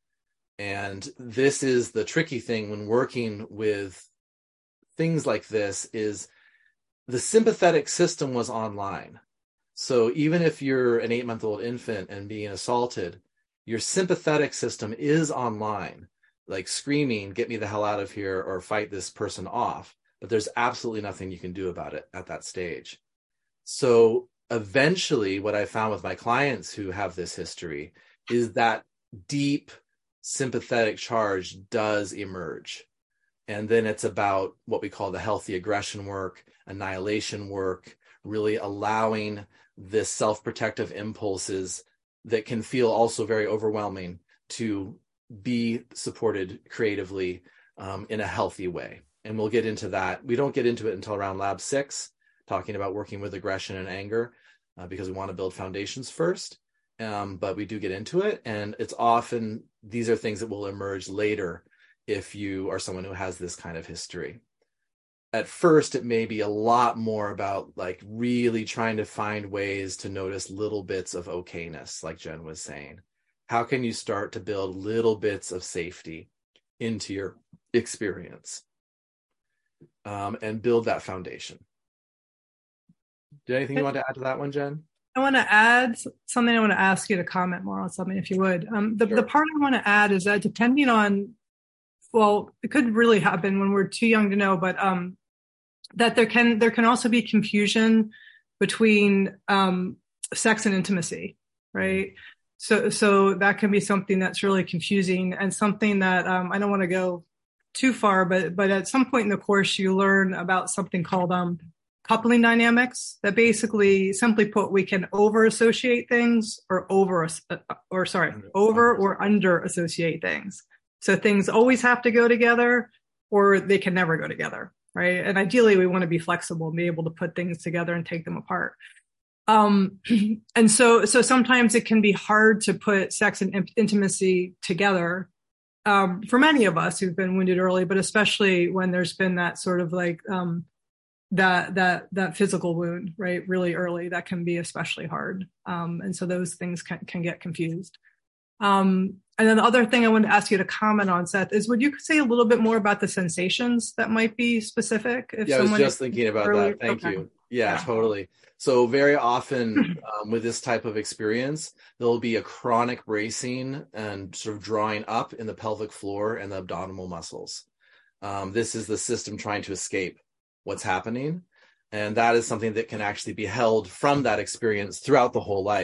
And this is the tricky thing when working with things like this is the sympathetic system was online. So even if you're an eight-month-old infant and being assaulted, your sympathetic system is online, like screaming, get me the hell out of here or fight this person off. But there's absolutely nothing you can do about it at that stage. So eventually what I found with my clients who have this history is that deep sympathetic charge does emerge. And then it's about what we call the healthy aggression work, annihilation work, really allowing this self-protective impulses that can feel also very overwhelming to be supported creatively um, in a healthy way. And we'll get into that. We don't get into it until around lab six, talking about working with aggression and anger, uh, because we want to build foundations first. Um, but we do get into it. And it's often, these are things that will emerge later if you are someone who has this kind of history. At first, it may be a lot more about like really trying to find ways to notice little bits of okayness, like Jen was saying. How can you start to build little bits of safety into your experience um, and build that foundation? Do you have anything you want to add to that one, Jen? I want to add something. I want to ask you to comment more on something, if you would. Um, the, sure. the part I want to add is that depending on, well, it could really happen when we're too young to know, but um, that there can there can also be confusion between um, sex and intimacy, right? So so that can be something that's really confusing and something that um, I don't want to go too far, but but at some point in the course you learn about something called um, coupling dynamics. That basically, simply put, we can over associate things or over or sorry over or under associate things. So things always have to go together, or they can never go together, right? And ideally, we want to be flexible and be able to put things together and take them apart. Um, and so, so sometimes it can be hard to put sex and in- intimacy together um, for many of us who've been wounded early, but especially when there's been that sort of like um, that that that physical wound, right? Really early, that can be especially hard. Um, and so those things can, can get confused. Um, and then the other thing I wanted to ask you to comment on, Seth, is would you say a little bit more about the sensations that might be specific? If yeah, I was just thinking about early, that. Thank okay. you. Yeah, yeah, totally. So very often um, with this type of experience, there'll be a chronic bracing and sort of drawing up in the pelvic floor and the abdominal muscles. Um, this is the system trying to escape what's happening. And that is something that can actually be held from that experience throughout the whole life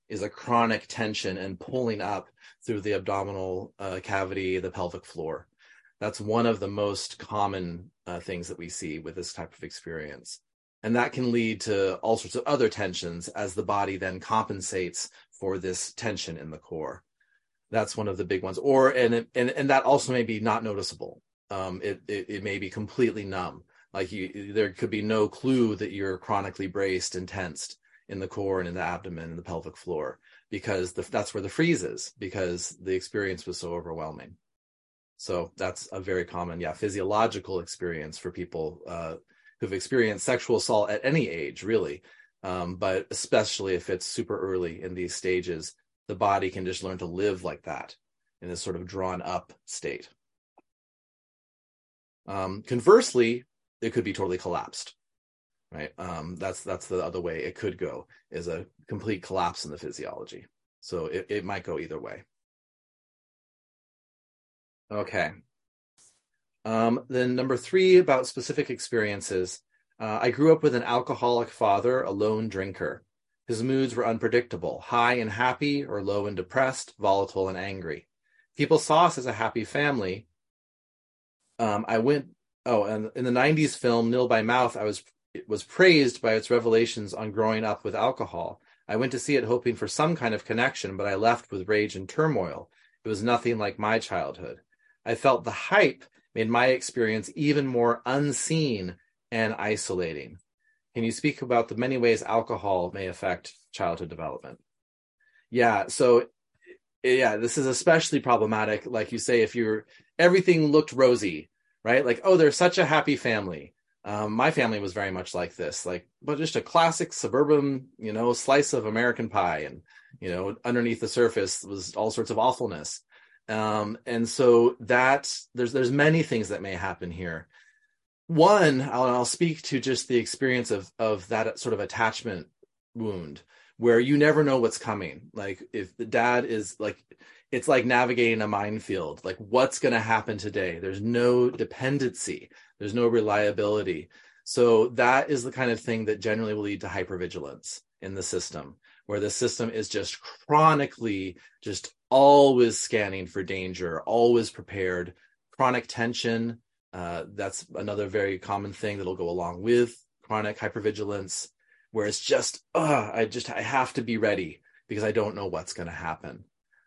is a chronic tension and pulling up through the abdominal uh, cavity, the pelvic floor. That's one of the most common uh, things that we see with this type of experience. And that can lead to all sorts of other tensions as the body then compensates for this tension in the core. That's one of the big ones. Or, and it, and, and that also may be not noticeable. Um, it, it, it may be completely numb. Like you, there could be no clue that you're chronically braced and tensed in the core and in the abdomen and the pelvic floor, because the, that's where the freeze is, because the experience was so overwhelming. So that's a very common, yeah, physiological experience for people uh, who've experienced sexual assault at any age, really. Um, but especially if it's super early in these stages, the body can just learn to live like that in this sort of drawn up state. Um, conversely, it could be totally collapsed, right? Um, that's that's the other way it could go, is a complete collapse in the physiology. So it, it might go either way. Okay. Um, then number three, about specific experiences. Uh, I grew up with an alcoholic father, a lone drinker. His moods were unpredictable, high and happy or low and depressed, volatile and angry. People saw us as a happy family. Um, I went, oh, and in the nineties film, Nil by Mouth, I was it was praised by its revelations on growing up with alcohol. I went to see it hoping for some kind of connection, but I left with rage and turmoil. It was nothing like my childhood. I felt the hype made my experience even more unseen and isolating. Can you speak about the many ways alcohol may affect childhood development? Yeah, so yeah, this is especially problematic. Like you say, if you're, everything looked rosy, right? Like, oh, they're such a happy family. Um, my family was very much like this, like, but just a classic suburban, you know, slice of American pie. And, you know, underneath the surface was all sorts of awfulness. Um, and so that there's, there's many things that may happen here. One, I'll, I'll speak to just the experience of, of that sort of attachment wound where you never know what's coming. Like if the dad is like, it's like navigating a minefield, like what's going to happen today? There's no dependency. There's no reliability. So that is the kind of thing that generally will lead to hypervigilance in the system, where the system is just chronically just always scanning for danger, always prepared. Chronic tension, uh, that's another very common thing that'll go along with chronic hypervigilance, where it's just, oh, I just, I have to be ready because I don't know what's going to happen.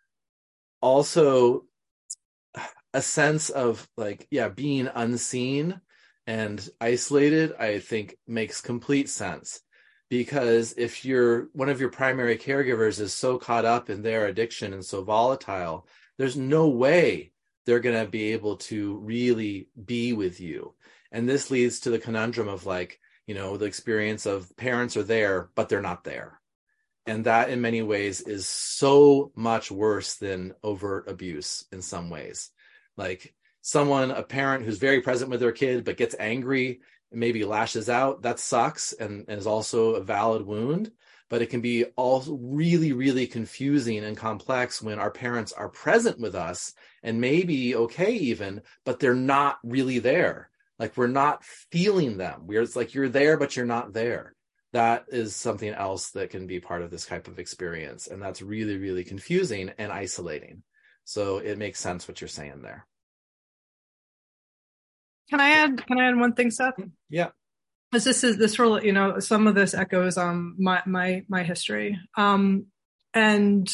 Also, a sense of like, yeah, being unseen and isolated, I think makes complete sense. Because if you're one of your primary caregivers is so caught up in their addiction and so volatile, there's no way they're going to be able to really be with you. And this leads to the conundrum of like, you know, the experience of parents are there, but they're not there. And that in many ways is so much worse than overt abuse in some ways. Like someone, a parent who's very present with their kid, but gets angry, maybe lashes out, that sucks and, and is also a valid wound. But it can be all really, really confusing and complex when our parents are present with us and maybe okay even, but they're not really there. Like we're not feeling them. We're, it's like you're there, but you're not there. That is something else that can be part of this type of experience. And that's really, really confusing and isolating. So it makes sense what you're saying there. Can I add, can I add one thing, Seth? Yeah. Because this is, this really, you know, some of this echoes um my, my, my history. Um, and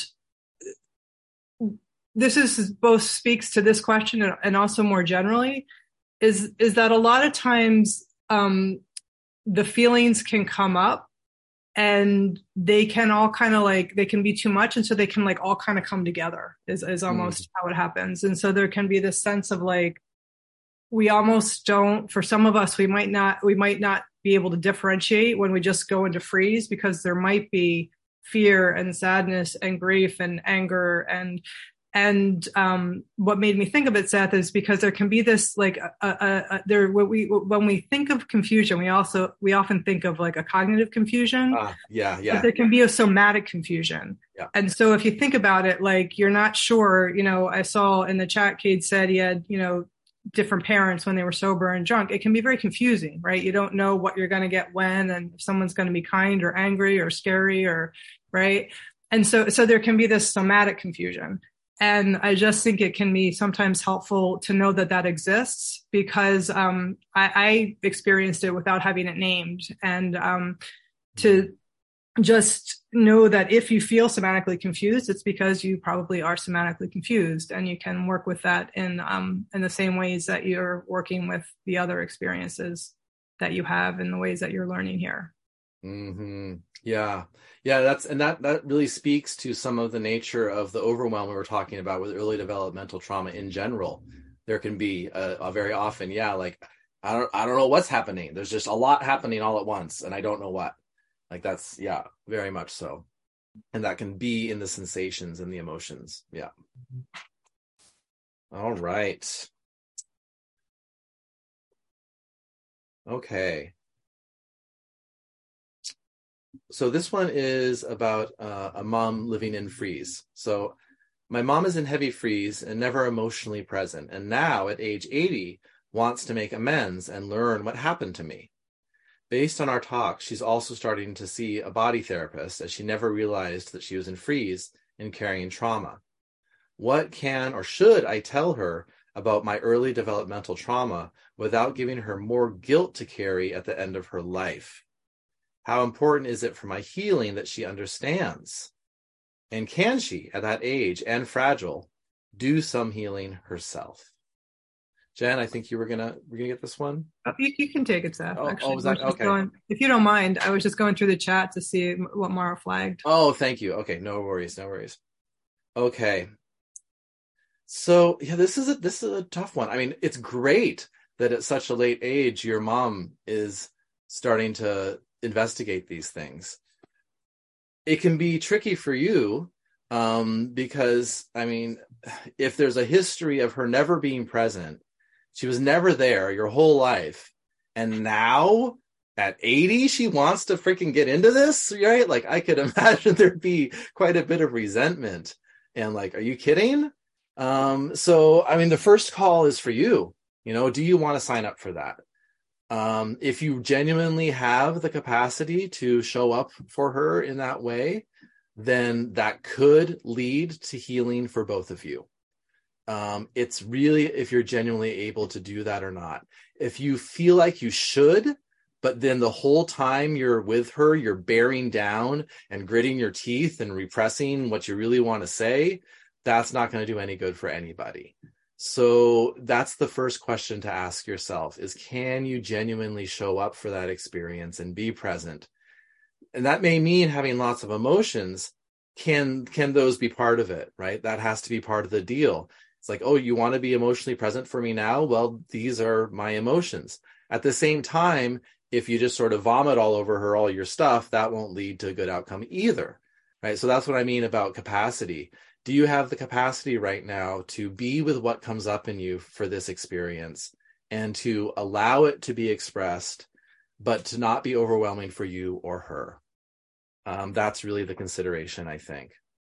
this is both speaks to this question and, and also more generally is, is that a lot of times, um, the feelings can come up and they can all kind of like, they can be too much. And so they can like all kind of come together is, is almost mm. how it happens. And so there can be this sense of like, we almost don't, for some of us, we might not, we might not be able to differentiate when we just go into freeze because there might be fear and sadness and grief and anger and And um, what made me think of it, Seth, is because there can be this like a, a, a, there. What we when we think of confusion, we also we often think of like a cognitive confusion. Uh, yeah, yeah. But there can be a somatic confusion. Yeah. And so if you think about it, like you're not sure. You know, I saw in the chat, Cade said he had you know different parents when they were sober and drunk. It can be very confusing, right? You don't know what you're going to get when, and if someone's going to be kind or angry or scary or right. and so, so there can be this somatic confusion. And I just think it can be sometimes helpful to know that that exists, because um, I, I experienced it without having it named. And um, to just know that if you feel somatically confused, it's because you probably are somatically confused, and you can work with that in um, in the same ways that you're working with the other experiences that you have, in the ways that you're learning here. Mm-hmm. Yeah. Yeah, that's, and that, that really speaks to some of the nature of the overwhelm we were talking about with early developmental trauma in general. There can be a, a very often, yeah, like, I don't, I don't know what's happening. There's just a lot happening all at once, and I don't know what. Like, that's, yeah, very much so. And that can be in the sensations and the emotions. Yeah. All right. Okay. So this one is about uh, a mom living in freeze. So my mom is in heavy freeze and never emotionally present, and now at age eighty wants to make amends and learn what happened to me. Based on our talk, she's also starting to see a body therapist, as she never realized that she was in freeze and carrying trauma. What can or should I tell her about my early developmental trauma without giving her more guilt to carry at the end of her life? How important is it for my healing that she understands? And can she, at that age and fragile, do some healing herself? Jen, I think you were gonna we're gonna get this one. Oh, you, you can take it, Seth. Oh, Actually, oh, was that okay? Going, if you don't mind, I was just going through the chat to see what Mara flagged. Oh, thank you. Okay, no worries, no worries. Okay, so yeah, this is a this is a tough one. I mean, it's great that at such a late age your mom is starting to investigate these things. It can be tricky for you um, because, I mean, if there's a history of her never being present, she was never there your whole life, and now at eighty, she wants to freaking get into this, right? Like, I could imagine there'd be quite a bit of resentment. And like, are you kidding? Um, so, I mean, the first call is for you. You know, do you want to sign up for that? Um, if you genuinely have the capacity to show up for her in that way, then that could lead to healing for both of you. Um, it's really if you're genuinely able to do that or not. If you feel like you should, but then the whole time you're with her, you're bearing down and gritting your teeth and repressing what you really want to say, that's not going to do any good for anybody. So that's the first question to ask yourself is, can you genuinely show up for that experience and be present? And that may mean having lots of emotions. Can, can those be part of it, right? That has to be part of the deal. It's like, oh, you want to be emotionally present for me now? Well, these are my emotions. At the same time, if you just sort of vomit all over her, all your stuff, that won't lead to a good outcome either, right? So that's what I mean about capacity. Do you have the capacity right now to be with what comes up in you for this experience and to allow it to be expressed, but to not be overwhelming for you or her? Um, that's really the consideration, I think.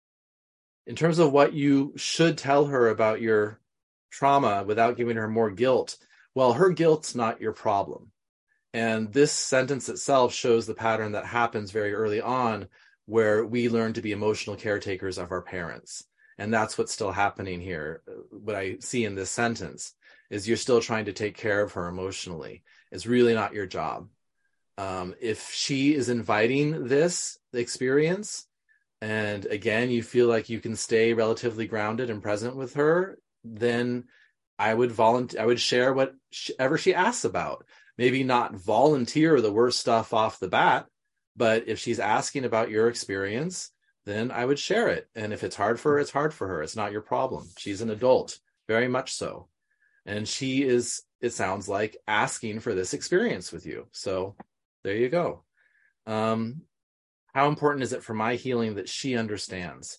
In terms of what you should tell her about your trauma without giving her more guilt, well, her guilt's not your problem. And this sentence itself shows the pattern that happens very early on, where we learn to be emotional caretakers of our parents. And that's what's still happening here. What I see in this sentence is you're still trying to take care of her emotionally. It's really not your job. Um, if she is inviting this experience, and again, you feel like you can stay relatively grounded and present with her, then I would volunteer, I would share whatever she asks about. Maybe not volunteer the worst stuff off the bat, but if she's asking about your experience, then I would share it. And if it's hard for her, it's hard for her. It's not your problem. She's an adult, very much so. And she is, it sounds like, asking for this experience with you. So there you go. Um, how important is it for my healing that she understands?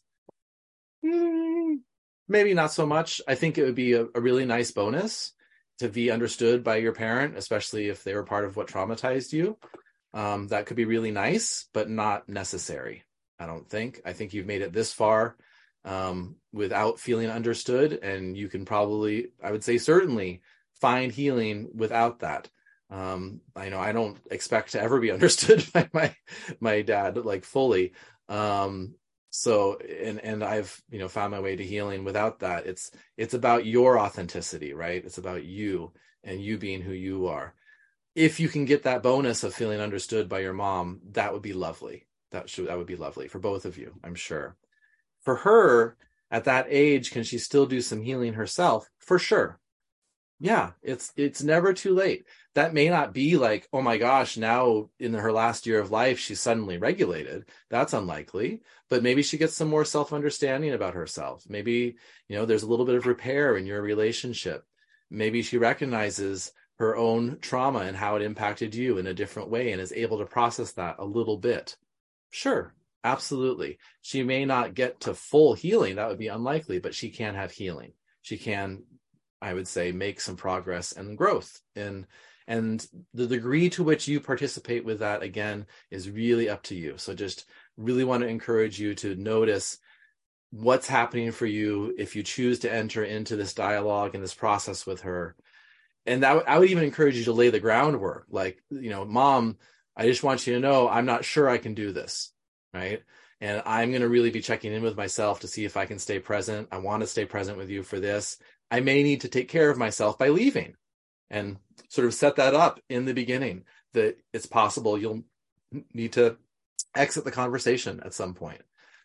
Mm, maybe not so much. I think it would be a, a really nice bonus to be understood by your parent, especially if they were part of what traumatized you. Um, that could be really nice, but not necessary, I don't think. I think you've made it this far um, without feeling understood, and you can probably, I would say certainly, find healing without that. Um, I know I don't expect to ever be understood by my my dad, like fully. Um, So, and, and I've, you know, found my way to healing without that. It's, it's about your authenticity, right? It's about you and you being who you are. If you can get that bonus of feeling understood by your mom, that would be lovely. That should, that would be lovely for both of you, I'm sure. For her at that age, can she still do some healing herself? For sure. Yeah, it's it's never too late. That may not be like, oh my gosh, now in her last year of life, she's suddenly regulated. That's unlikely. But maybe she gets some more self-understanding about herself. Maybe, you know, there's a little bit of repair in your relationship. Maybe she recognizes her own trauma and how it impacted you in a different way and is able to process that a little bit. Sure, absolutely. She may not get to full healing. That would be unlikely, but she can have healing. She can, I would say, make some progress and growth. And, and the degree to which you participate with that, again, is really up to you. So just really want to encourage you to notice what's happening for you if you choose to enter into this dialogue and this process with her. And that w- I would even encourage you to lay the groundwork. Like, you know, Mom, I just want you to know I'm not sure I can do this, right? And I'm going to really be checking in with myself to see if I can stay present. I want to stay present with you for this. I may need to take care of myself by leaving, and sort of set that up in the beginning that it's possible you'll need to exit the conversation at some point.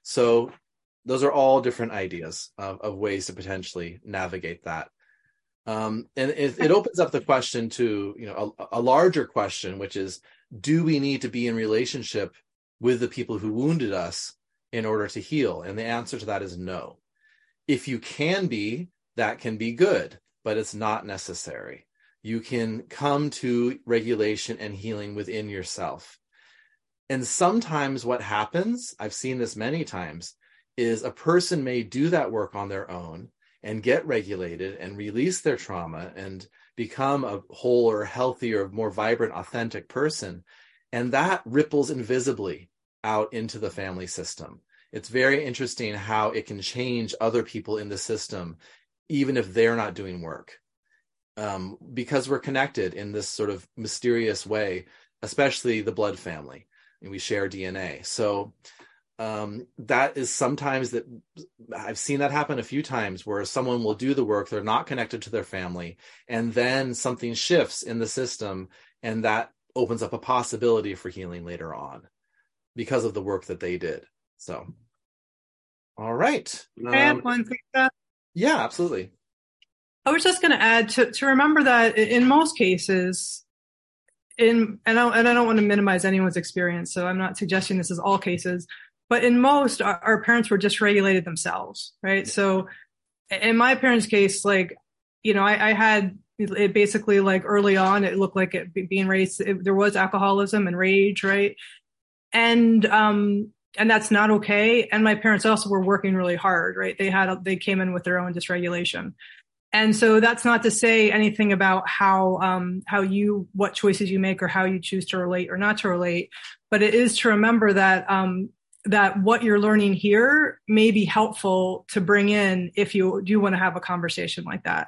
So those are all different ideas of, of ways to potentially navigate that. Um, and it, it opens up the question to, you know, a, a larger question, which is, do we need to be in relationship with the people who wounded us in order to heal? And the answer to that is no. If you can be, that can be good, but it's not necessary. You can come to regulation and healing within yourself. And sometimes what happens, I've seen this many times, is a person may do that work on their own and get regulated and release their trauma and become a whole or healthier, more vibrant, authentic person. And that ripples invisibly out into the family system. It's very interesting how it can change other people in the system, even if they're not doing work. Um, because we're connected in this sort of mysterious way, especially the blood family, and we share D N A. So um, that is sometimes that I've seen that happen a few times where someone will do the work, they're not connected to their family, and then something shifts in the system, and that opens up a possibility for healing later on because of the work that they did. So, all right. Um, I have one thing. That- yeah, absolutely. I was just going to add to, to remember that in most cases, in and I, and I don't want to minimize anyone's experience, so I'm not suggesting this is all cases, but in most, our, our parents were dysregulated themselves, right? So in my parents' case, like, you know, I, I had it basically like early on, it looked like it being raised, it, there was alcoholism and rage, right? And, um, and that's not okay. And my parents also were working really hard, right? They had, they came in with their own dysregulation. And so that's not to say anything about how, um, how you, what choices you make or how you choose to relate or not to relate, but it is to remember that, um, that what you're learning here may be helpful to bring in if you do want to have a conversation like that.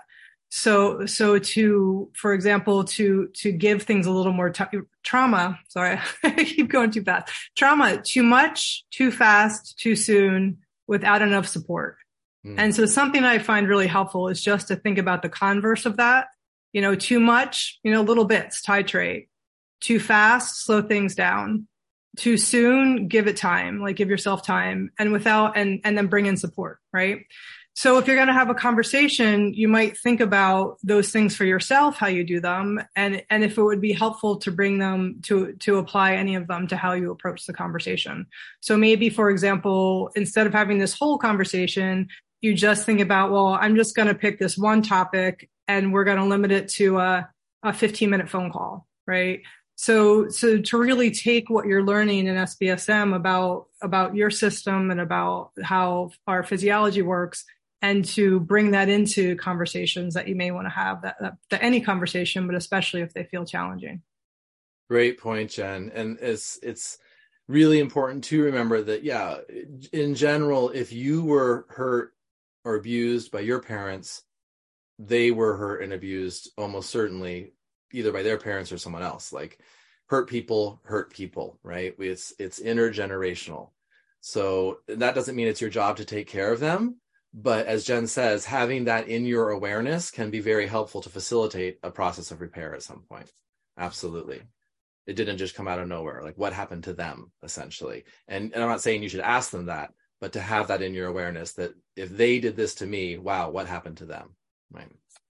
So, so to, for example, to, to give things a little more t- trauma, sorry, I keep going too fast, trauma, too much, too fast, too soon, without enough support. Mm. And so something I find really helpful is just to think about the converse of that. You know, too much, you know, little bits, titrate. Too fast, slow things down. Too soon, give it time, like give yourself time, and without, and, and then bring in support, right? So if you're going to have a conversation, you might think about those things for yourself, how you do them, and, and if it would be helpful to bring them to, to apply any of them to how you approach the conversation. So maybe, for example, instead of having this whole conversation, you just think about, well, I'm just going to pick this one topic and we're going to limit it to a, a fifteen minute phone call, right? So, so to really take what you're learning in S B S M about, about your system and about how our physiology works, and to bring that into conversations that you may want to have, that, that, that any conversation, but especially if they feel challenging. Great point, Jen. And it's, it's really important to remember that, yeah, in general, if you were hurt or abused by your parents, they were hurt and abused almost certainly either by their parents or someone else. Like, hurt people hurt people, right? It's, it's intergenerational. So that doesn't mean it's your job to take care of them. But as Jen says, having that in your awareness can be very helpful to facilitate a process of repair at some point. Absolutely. It didn't just come out of nowhere. Like, what happened to them, essentially? And, and I'm not saying you should ask them that, but to have that in your awareness that if they did this to me, wow, what happened to them? Right.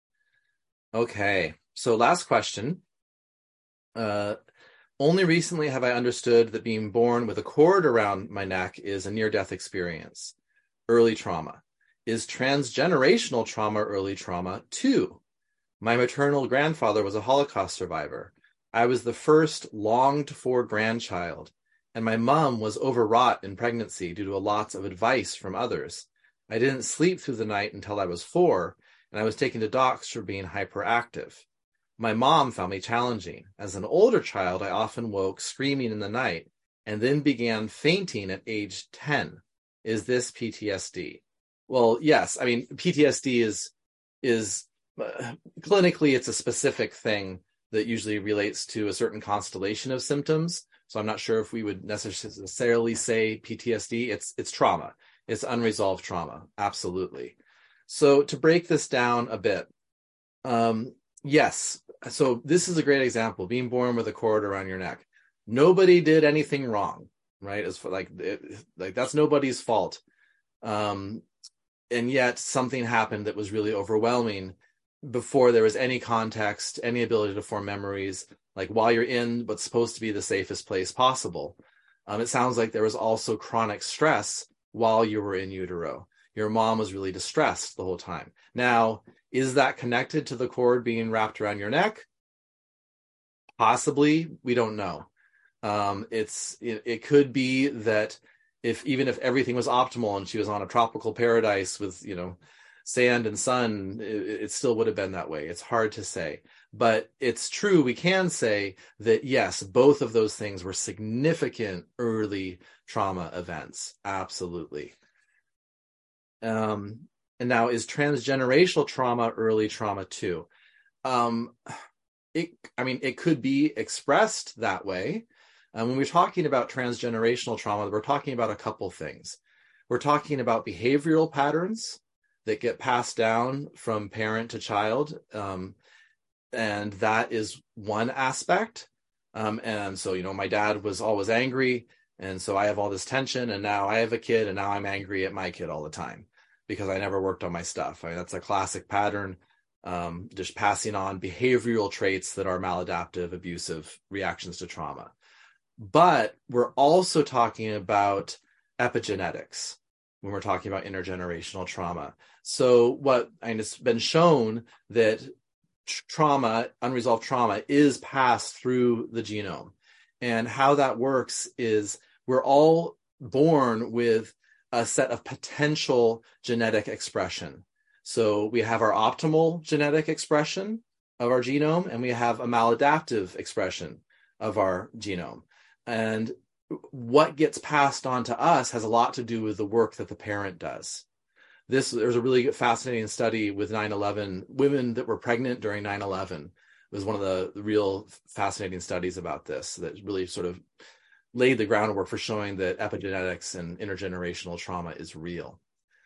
Okay. So last question. Uh, only recently have I understood that being born with a cord around my neck is a near-death experience. Early trauma. Is transgenerational trauma early trauma too? My maternal grandfather was a Holocaust survivor. I was the first longed-for grandchild, and my mom was overwrought in pregnancy due to a lot of advice from others. I didn't sleep through the night until I was four, and I was taken to docs for being hyperactive. My mom found me challenging. As an older child, I often woke screaming in the night and then began fainting at age ten. Is this P T S D? Well, yes. I mean, P T S D is, is uh, clinically, it's a specific thing that usually relates to a certain constellation of symptoms. So I'm not sure if we would necessarily say P T S D. It's, it's trauma. It's unresolved trauma. Absolutely. So to break this down a bit, um, yes. So this is a great example, being born with a cord around your neck. Nobody did anything wrong, right? As for like, it, like that's nobody's fault. Um, and yet something happened that was really overwhelming before there was any context, any ability to form memories, like while you're in what's supposed to be the safest place possible. Um, it sounds like there was also chronic stress while you were in utero. Your mom was really distressed the whole time. Now, is that connected to the cord being wrapped around your neck? Possibly. We don't know. Um, it's it, it could be that if even if everything was optimal and she was on a tropical paradise with, you know, sand and sun, it, it still would have been that way. It's hard to say. But it's true, we can say that, yes, both of those things were significant early trauma events. Absolutely. Um, and now, is transgenerational trauma early trauma too? Um, it, I mean, it could be expressed that way. And when we're talking about transgenerational trauma, we're talking about a couple things. We're talking about behavioral patterns that get passed down from parent to child. Um, and that is one aspect. Um, and so, you know, my dad was always angry. And so I have all this tension, and now I have a kid, and now I'm angry at my kid all the time because I never worked on my stuff. I mean, that's a classic pattern, um, just passing on behavioral traits that are maladaptive, abusive reactions to trauma. But we're also talking about epigenetics when we're talking about intergenerational trauma. So what, and it's been shown that trauma, unresolved trauma, is passed through the genome. And how that works is we're all born with a set of potential genetic expression. So we have our optimal genetic expression of our genome, and we have a maladaptive expression of our genome. And what gets passed on to us has a lot to do with the work that the parent does. This, there's a really fascinating study with nine eleven, women that were pregnant during nine eleven. It was one of the real fascinating studies about this that really sort of laid the groundwork for showing that epigenetics and intergenerational trauma is real.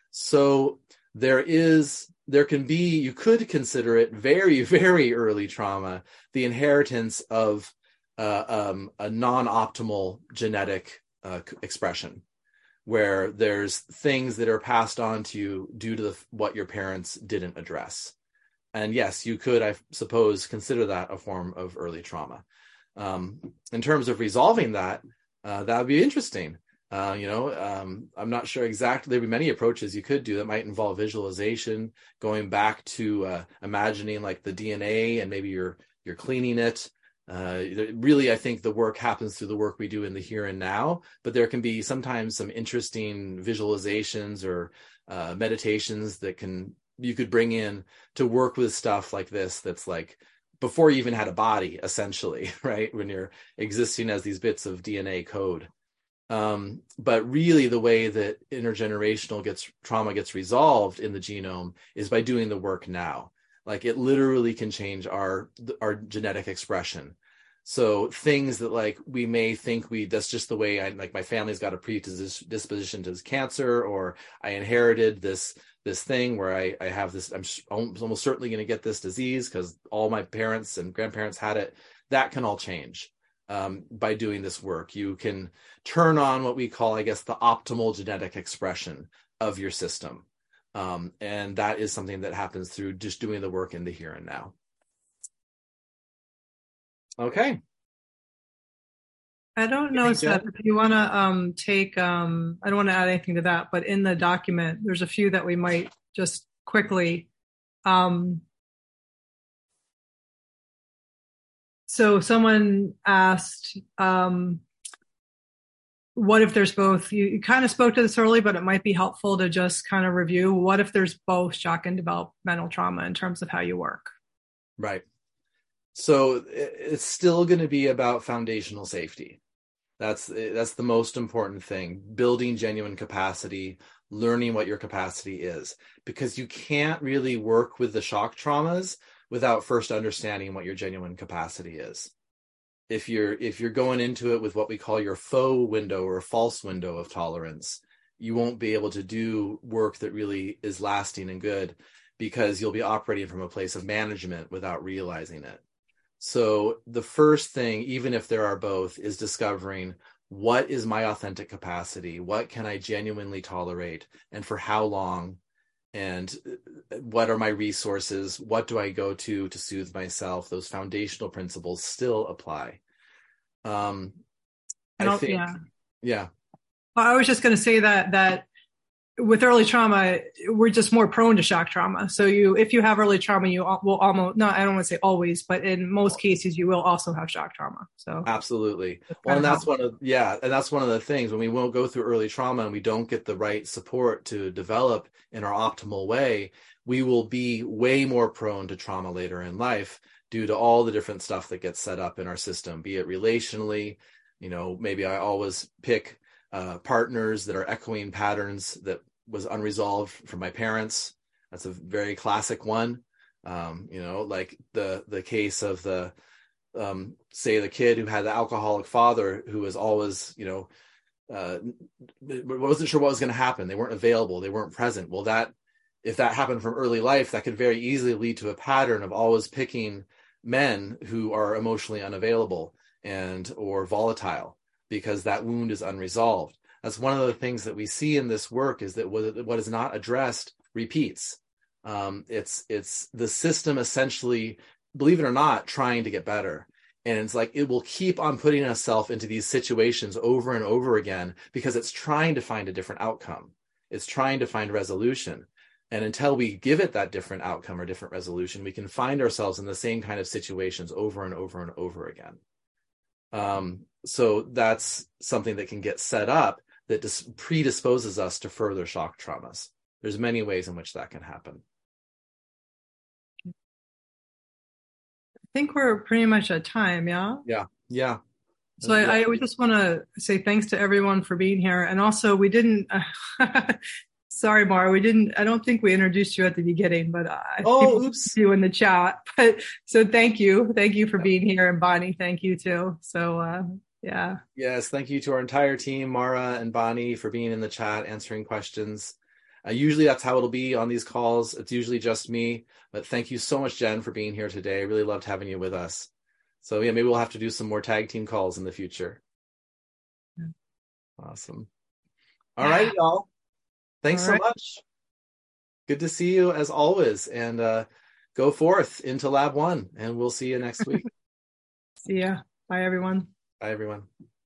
So there is, there can be, you could consider it very, very early trauma, the inheritance of uh, um, a non-optimal genetic uh, expression, where there's things that are passed on to you due to the, what your parents didn't address. And yes, you could, I suppose, consider that a form of early trauma. Um, in terms of resolving that, uh, that would be interesting. Uh, you know, um, I'm not sure exactly. There'd be many approaches you could do that might involve visualization, going back to uh, imagining like the D N A, and maybe you're you're cleaning it. Uh, really, I think the work happens through the work we do in the here and now, but there can be sometimes some interesting visualizations or uh, meditations that can you could bring in to work with stuff like this that's like before you even had a body, essentially, right? When you're existing as these bits of D N A code. Um, but really the way that intergenerational gets trauma gets resolved in the genome is by doing the work now. Like it literally can change our our genetic expression. So things that like we may think we that's just the way I like my family's got a predisposition to cancer, or I inherited this this thing where I, I have this, I'm almost certainly going to get this disease because all my parents and grandparents had it. That can all change um, by doing this work. You can turn on what we call, I guess, the optimal genetic expression of your system. Um, and that is something that happens through just doing the work in the here and now. Okay. I don't know, Seth, if you want to um, take, um, I don't want to add anything to that, but in the document, there's a few that we might just quickly. Um, so someone asked, um, what if there's both? You, you kind of spoke to this early, but it might be helpful to just kind of review. What if there's both shock and developmental trauma in terms of how you work? Right. So it's still going to be about foundational safety. That's that's the most important thing, building genuine capacity, learning what your capacity is, because you can't really work with the shock traumas without first understanding what your genuine capacity is. If you're if you're going into it with what we call your faux window or false window of tolerance, you won't be able to do work that really is lasting and good, because you'll be operating from a place of management without realizing it. So the first thing, even if there are both, is discovering what is my authentic capacity? What can I genuinely tolerate? And for how long? And what are my resources? What do I go to to soothe myself? Those foundational principles still apply. Um, I think, yeah. yeah. I was just going to say that that with early trauma, we're just more prone to shock trauma. So you, if you have early trauma, you will almost, no, I don't want to say always, but in most cases, you will also have shock trauma. So absolutely. Well, and that's one of, yeah. And that's one of the things when we won't go through early trauma and we don't get the right support to develop in our optimal way, we will be way more prone to trauma later in life due to all the different stuff that gets set up in our system, be it relationally, you know, maybe I always pick uh, partners that are echoing patterns that was unresolved from my parents. That's a very classic one. Um, you know, like the the case of the, um, say the kid who had the alcoholic father who was always, you know, uh, wasn't sure what was going to happen. They weren't available. They weren't present. Well, that, if that happened from early life, that could very easily lead to a pattern of always picking men who are emotionally unavailable and or volatile, because that wound is unresolved. That's one of the things that we see in this work, is that what is not addressed repeats. Um, it's it's the system essentially, believe it or not, trying to get better. And it's like it will keep on putting itself into these situations over and over again because it's trying to find a different outcome. It's trying to find resolution. And until we give it that different outcome or different resolution, we can find ourselves in the same kind of situations over and over and over again. Um, so that's something that can get set up that dis- predisposes us to further shock traumas. There's many ways in which that can happen. I think we're pretty much at time, yeah? Yeah, yeah. So I, I just want to say thanks to everyone for being here. And also we didn't, uh, sorry, Mara, we didn't, I don't think we introduced you at the beginning, but I oh, oops. you in the chat. But so thank you. Thank you for being here. And Bonnie, thank you too. So, uh, yeah. Yes. Thank you to our entire team, Mara and Bonnie, for being in the chat, answering questions. Uh, usually that's how it'll be on these calls. It's usually just me, but thank you so much, Jen, for being here today. I really loved having you with us. So yeah, maybe we'll have to do some more tag team calls in the future. Yeah. Awesome. All right, y'all. Thanks All right. so much. Good to see you as always, and uh, go forth into Lab One, and we'll see you next week. See ya. Bye, everyone. Bye, everyone.